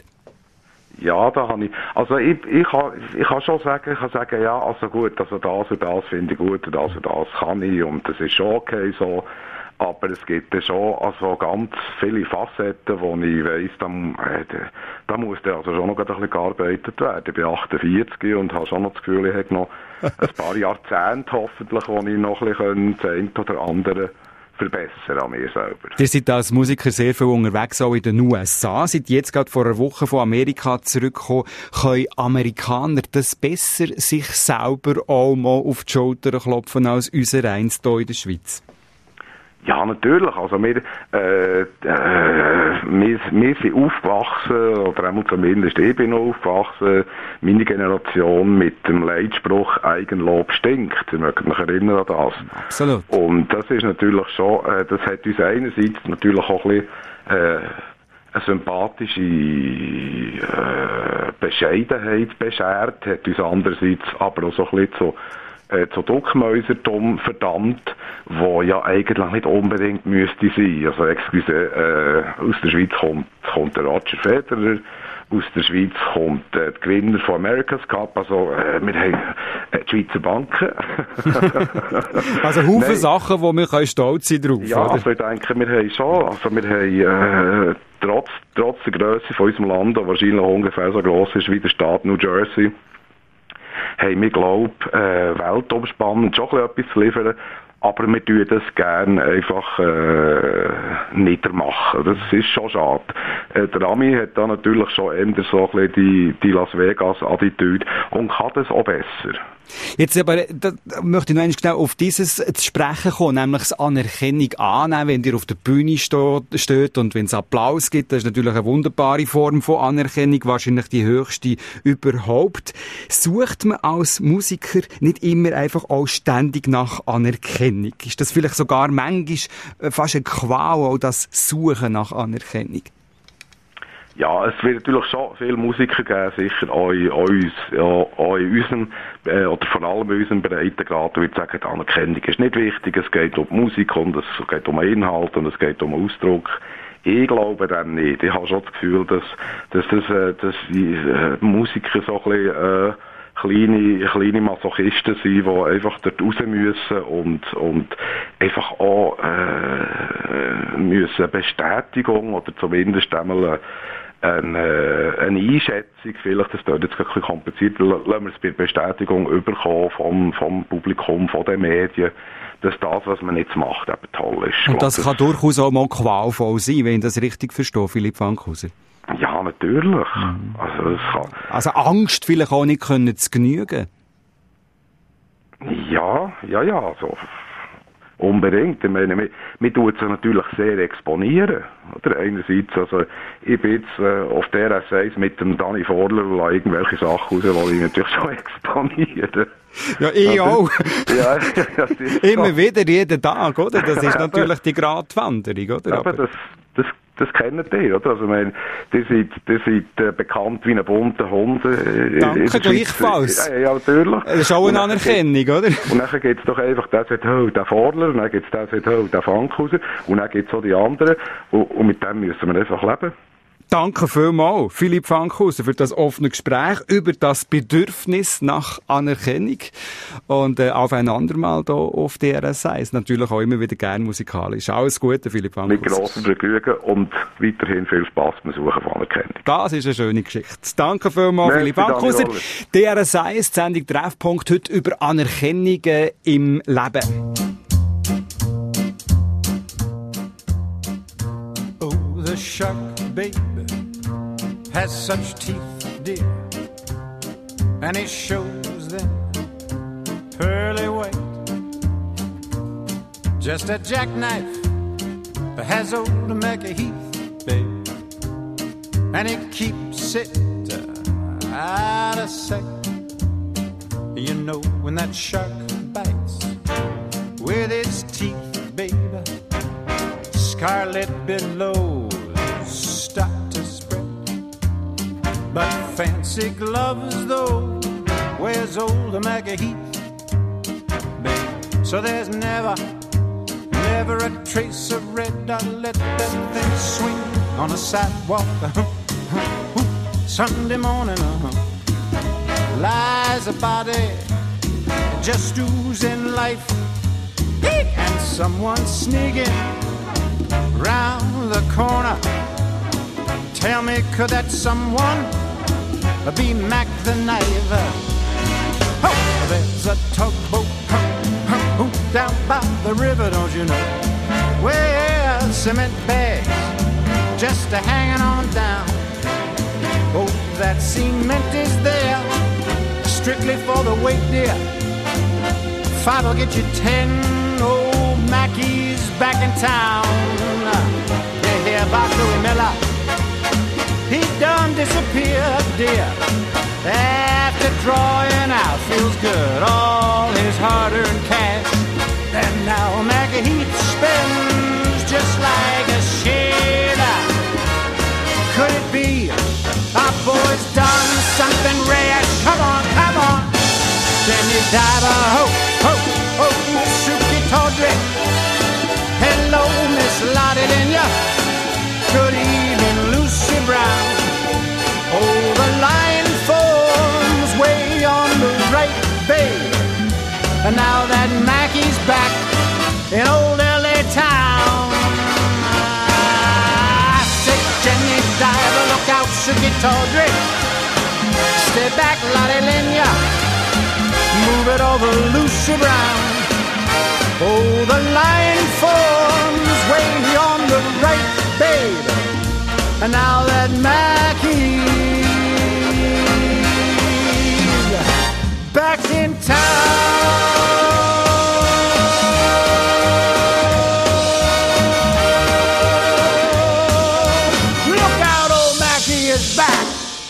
Ja, da habe ich, also ich, ich kann, ich kann schon sagen, ich kann sagen, ja, also gut, also das und das finde ich gut und das und das kann ich und das ist schon okay so. Aber es gibt ja schon also ganz viele Facetten, wo ich weiss, da, äh, da muss dann also schon noch ein bisschen gearbeitet werden. Ich bin achtundvierzig und habe schon noch das Gefühl, ich habe noch ein paar Jahrzehnte hoffentlich, wo ich noch ein bisschen das eine oder andere verbessern an mir selber. Ihr seid als Musiker sehr viel unterwegs, auch in den U S A. Seid jetzt gerade vor einer Woche von Amerika zurückgekommen. Können Amerikaner das besser sich selber auch mal auf die Schulter klopfen als unser eins hier in der Schweiz? Ja, natürlich. Also wir, äh, äh, wir, wir sind aufgewachsen, oder auch zumindest ich bin aufgewachsen, meine Generation mit dem Leitspruch «Eigenlob stinkt». Sie mögen mich erinnern an das. Absolut. Und das ist natürlich schon, äh, das hat uns einerseits natürlich auch ein bisschen, äh, eine sympathische äh, Bescheidenheit beschert, hat uns andererseits aber auch so ein bisschen so Äh, zu Duckmäusertum verdammt, wo ja eigentlich nicht unbedingt müsste sein. Also, excuse, äh, aus der Schweiz kommt, kommt der Roger Federer, aus der Schweiz kommt äh, der Gewinner von America's Cup, also äh, wir haben äh, die Schweizer Banken. Also Haufen Sachen, wo wir können stolz sein drauf. Ja, oder? also ich denke, wir haben schon, also wir haben äh, trotz, trotz der Grösse von unserem Land, der wahrscheinlich ungefähr so gross ist wie der Staat New Jersey, haben wir, glaube ich, äh, weltumspannend schon etwas zu liefern, aber wir tun das gerne einfach äh, niedermachen. Das ist schon schade. Äh, der Ami hat da natürlich schon eher so ein bisschen die, die Las Vegas-Attitüde und kann das auch besser. Jetzt aber, da möchte ich noch einmal genau auf dieses zu sprechen kommen, nämlich das Anerkennung annehmen, wenn ihr auf der Bühne steht und wenn es Applaus gibt. Das ist natürlich eine wunderbare Form von Anerkennung, wahrscheinlich die höchste überhaupt. Sucht man als Musiker nicht immer einfach auch ständig nach Anerkennung? Ist das vielleicht sogar manchmal fast eine Qual, auch das Suchen nach Anerkennung? Ja, es wird natürlich schon viele Musiker geben, sicher auch in, auch uns, ja, auch in unserem, äh, oder vor allem in unserem Breitengrad, wo ich sage, die Anerkennung ist nicht wichtig, es geht um Musik und es geht um Inhalt und es geht um Ausdruck. Ich glaube dann nicht. Ich habe schon das Gefühl, dass, dass, das, äh, dass die äh, Musiker so ein bisschen, äh, kleine, kleine Masochisten sind, die einfach dort raus müssen und, und einfach auch, äh, müssen Bestätigung oder zumindest einmal eine, eine Einschätzung, vielleicht, das klingt jetzt ein bisschen kompliziert, lassen wir es bei Bestätigung überkommen vom, vom Publikum, von den Medien, dass das, was man jetzt macht, eben toll ist. Und das kann das durchaus auch mal qualvoll sein, wenn ich das richtig verstehe, Philipp Fankhauser. Ja, natürlich. Mhm. Also, das kann... also Angst vielleicht auch nicht können zu genügen. Ja, ja, ja, also Unbedingt. Ich meine, man, man tut sich natürlich sehr exponieren. Oder? Einerseits, also, ich bin jetzt äh, auf der S eins mit dem Dani Vorler und lasse irgendwelche Sachen raus, die ich natürlich schon exponiere. Ja, ich also, auch. Ja, das ist Immer so. wieder, jeden Tag, oder? Das ist natürlich die Gratwanderung, oder? Aber das, das, das kennen die, oder? Also, ich meine, die sind, die sind äh, bekannt wie ein bunter Hund. Äh, Danke, in der Schweiz. gleichfalls. Ja, ja, natürlich. Das ist auch eine Anerkennung, oder? Und dann gibt es doch einfach, der sagt, oh, der Vorler, und dann gibt es der sagt, oh, der Fankhauser, und dann gibt es auch die anderen, und, und mit dem müssen wir einfach leben. Danke vielmals, Philipp Fankhauser, für das offene Gespräch über das Bedürfnis nach Anerkennung. Und äh, auf ein andermal hier auf D R S eins. Natürlich auch immer wieder gerne musikalisch. Alles Gute, Philipp Fankhauser. Mit grossem Vergnügen und weiterhin viel Spass beim Suchen von Anerkennung. Das ist eine schöne Geschichte. Danke vielmals, Merci, Philipp Fankhauser. Daniel. D R S eins, die Sendung Treffpunkt, heute über Anerkennungen im Leben. Oh, the shark, baby, has such teeth, dear, and he shows them pearly white. Just a jackknife has old Mecca Heath, baby, and he keeps it uh, out of sight. You know when that shark bites with his teeth, baby, scarlet billows start to spread. But fancy gloves, though, wears old Mecca Heath, babe. So there's never, never a trace of red. I let that thing swing on a sidewalk. Sunday morning, uh-huh, lies a body just oozing life, and someone sneaking round the corner. Tell me, could that someone be Mac the Knife? Oh, there's a tugboat huh, huh, down by the river, don't you know? Well, cement bags just a hanging on down. Oh, that cement is there strictly for the weight, dear. Five will get you ten. Old Mackey's back in town. You hear about Louis Miller? He done disappeared, dear. After drawing out, feels good, all his hard-earned cash. And now Mackie Heath spins just like a shaver. Could it be our boy's done something rash? Come on, come on. Jenny Diver, ho, ho, ho, Suki Tawdry. Hello, Miss Lottie Linya. Good evening, Lucy Brown. Oh, the line forms way on the right, babe. And now that Mackie's back in old L A town. I say, Jenny Diver, look out, Suki Tawdry. Stay back, Lottie Linya. Move it over, Lucy Brown. Oh, the line forms way on the right, babe. And now that Mackie's back in town. Look out, old Mackie is back.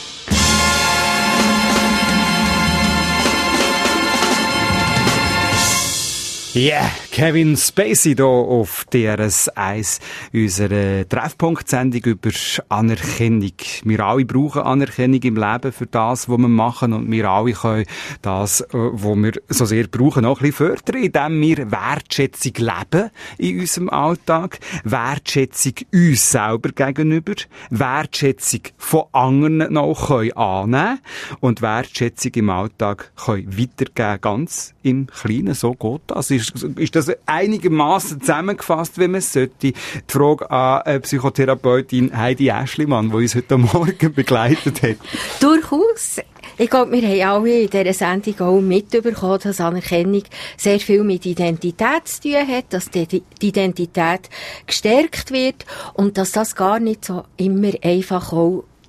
Yeah, Kevin Spacey hier auf D R S eins, unsere Treffpunkt-Sendung über Anerkennung. Wir alle brauchen Anerkennung im Leben für das, was wir machen, und wir alle können das, was wir so sehr brauchen, auch ein bisschen fördern, indem wir Wertschätzung leben in unserem Alltag, Wertschätzung uns selber gegenüber, Wertschätzung von anderen noch können annehmen und Wertschätzung im Alltag können weitergeben, ganz im Kleinen. So geht das. Ist, ist das einigermaßen zusammengefasst, wenn man es sollte? Die Frage an äh, Psychotherapeutin Heidi Aeschlimann, die uns heute Morgen begleitet hat. Durchaus. Ich glaube, wir haben alle in dieser Sendung auch mitbekommen, dass Anerkennung sehr viel mit Identität zu tun hat, dass die Identität gestärkt wird und dass das gar nicht so immer einfach auch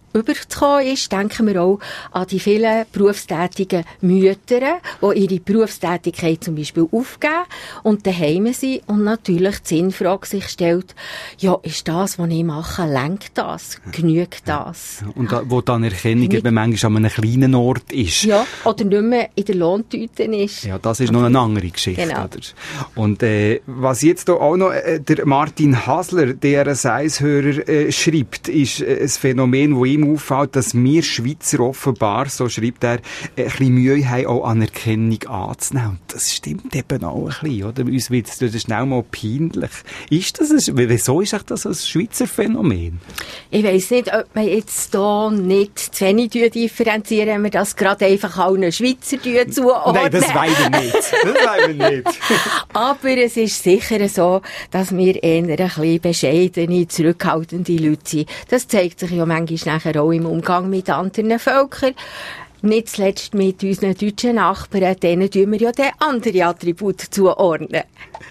überzukommen ist, denken wir auch an die vielen berufstätigen Mütter, die ihre Berufstätigkeit zum Beispiel aufgeben und daheim sind und natürlich die Sinnfrage sich stellt, ja, ist das, was ich mache, lenkt das? Genügt das? Und da, wo die Anerkennung eben manchmal an einem kleinen Ort ist. Ja, oder nicht mehr in der Lohntüte ist. Ja, das ist noch eine andere Geschichte. Genau. Oder? Und äh, was jetzt da auch noch äh, der Martin Hasler, der ein Seishörer äh, schreibt, ist äh, ein Phänomen, das ihm auffällt, dass wir Schweizer offenbar, so schreibt er, ein bisschen Mühe haben, auch Anerkennung anzunehmen. Und das stimmt eben auch ein bisschen, oder? Uns wird es schnell mal peinlich. Ist das ein, wieso ist das ein Schweizer Phänomen? Ich weiss nicht, ob man jetzt hier nicht zu wenig differenzieren, wenn wir das gerade einfach allen Schweizer zuordnen. Nein, das wollen wir nicht. Das wollen wir nicht. Aber es ist sicher so, dass wir eher ein bisschen bescheidene, zurückhaltende Leute sind. Das zeigt sich ja manchmal nachher auch im Umgang mit anderen Völkern. Nicht zuletzt mit unseren deutschen Nachbarn, denen tun wir ja dann andere Attribute zuordnen.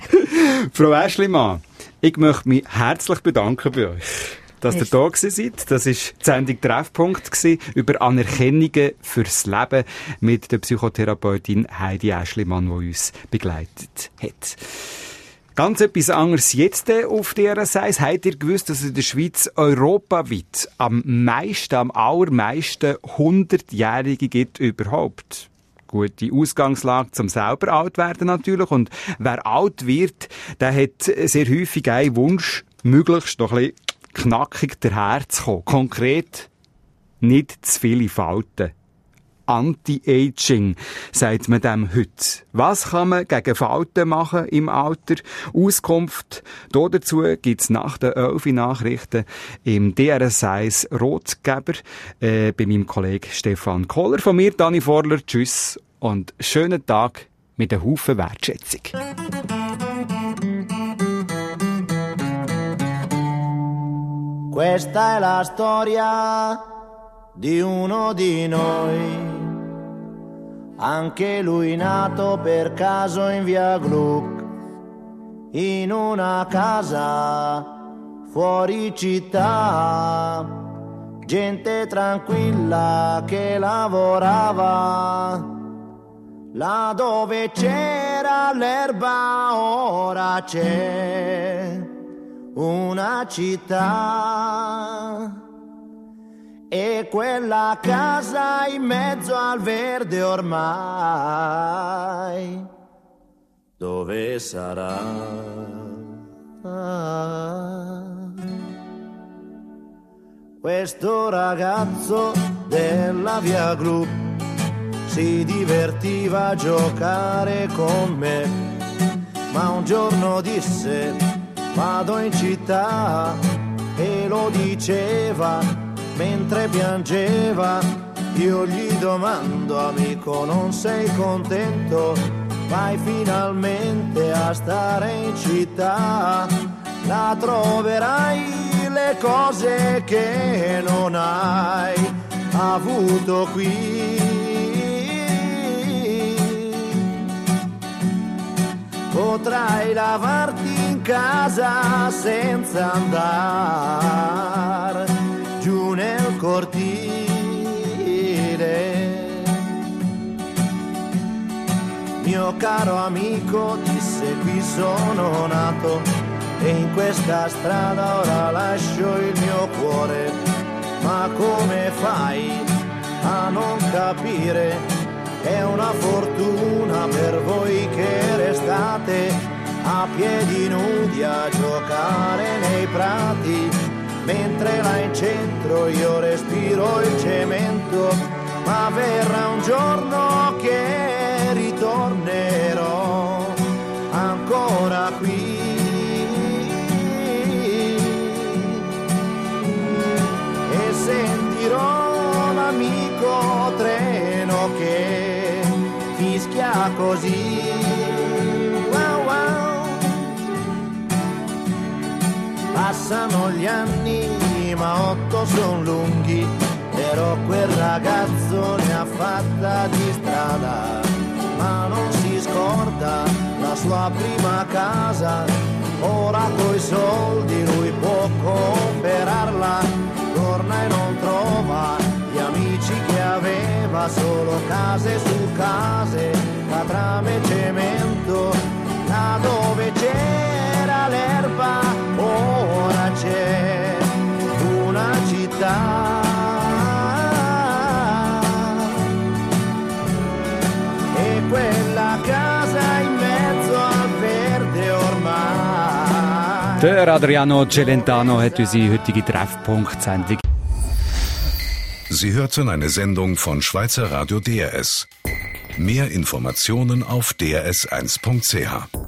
Frau Aeschlimann, ich möchte mich herzlich bedanken bei euch, dass ihr da gewesen seid. Das war die Sendung Treffpunkt gewesen, über Anerkennungen fürs Leben mit der Psychotherapeutin Heidi Aeschlimann, die uns begleitet hat. Ganz etwas anderes jetzt auf D R S eins. Habt ihr gewusst, dass es in der Schweiz europaweit am meisten, am allermeisten hundertjährige gibt überhaupt? Gute Ausgangslage zum selber alt werden natürlich. Und wer alt wird, der hat sehr häufig einen Wunsch, möglichst noch ein bisschen knackig daherzukommen. Konkret, nicht zu viele Falten. Anti-Aging, sagt man dem heute. Was kann man gegen Falten machen im Alter? Auskunft dazu gibt's nach den elf Nachrichten im D R S eins Rotgeber äh, bei meinem Kollegen Stefan Kohler. Von mir, Dani Vorler, tschüss und schönen Tag mit einem Haufen Wertschätzung. Questa è la storia di uno di noi, anche lui nato per caso in via Gluck, in una casa fuori città, gente tranquilla che lavorava, là dove c'era l'erba ora c'è una città. E quella casa in mezzo al verde ormai, dove sarà? Ah, questo ragazzo della via Gru si divertiva a giocare con me, ma un giorno disse vado in città, e lo diceva mentre piangeva. Io gli domando, amico, non sei contento? Vai finalmente a stare in città, là troverai le cose che non hai avuto qui. Potrai lavarti in casa senza andare giù nel cortile. Mio caro amico disse qui sono nato e in questa strada ora lascio il mio cuore, ma come fai a non capire? È una fortuna per voi che restate a piedi nudi a giocare nei prati, mentre là in centro io respiro il cemento, ma verrà un giorno che ritornerò ancora qui. E sentirò l'amico treno che fischia così. Wow, wow. Passano gli anni ma otto son lunghi, però quel ragazzo ne ha fatta di strada, ma non si scorda la sua prima casa, ora coi soldi lui può comprarla, torna e non trova fa solo case su case, catrame e cemento, là dove c'era l'erba ora c'è una città. E quella casa in mezzo al verde ormai. Der Adriano Celentano hat unsere heutige Treffpunkt-Sendung. Sie hörten eine Sendung von Schweizer Radio D R S. Mehr Informationen auf d r s eins punkt c h.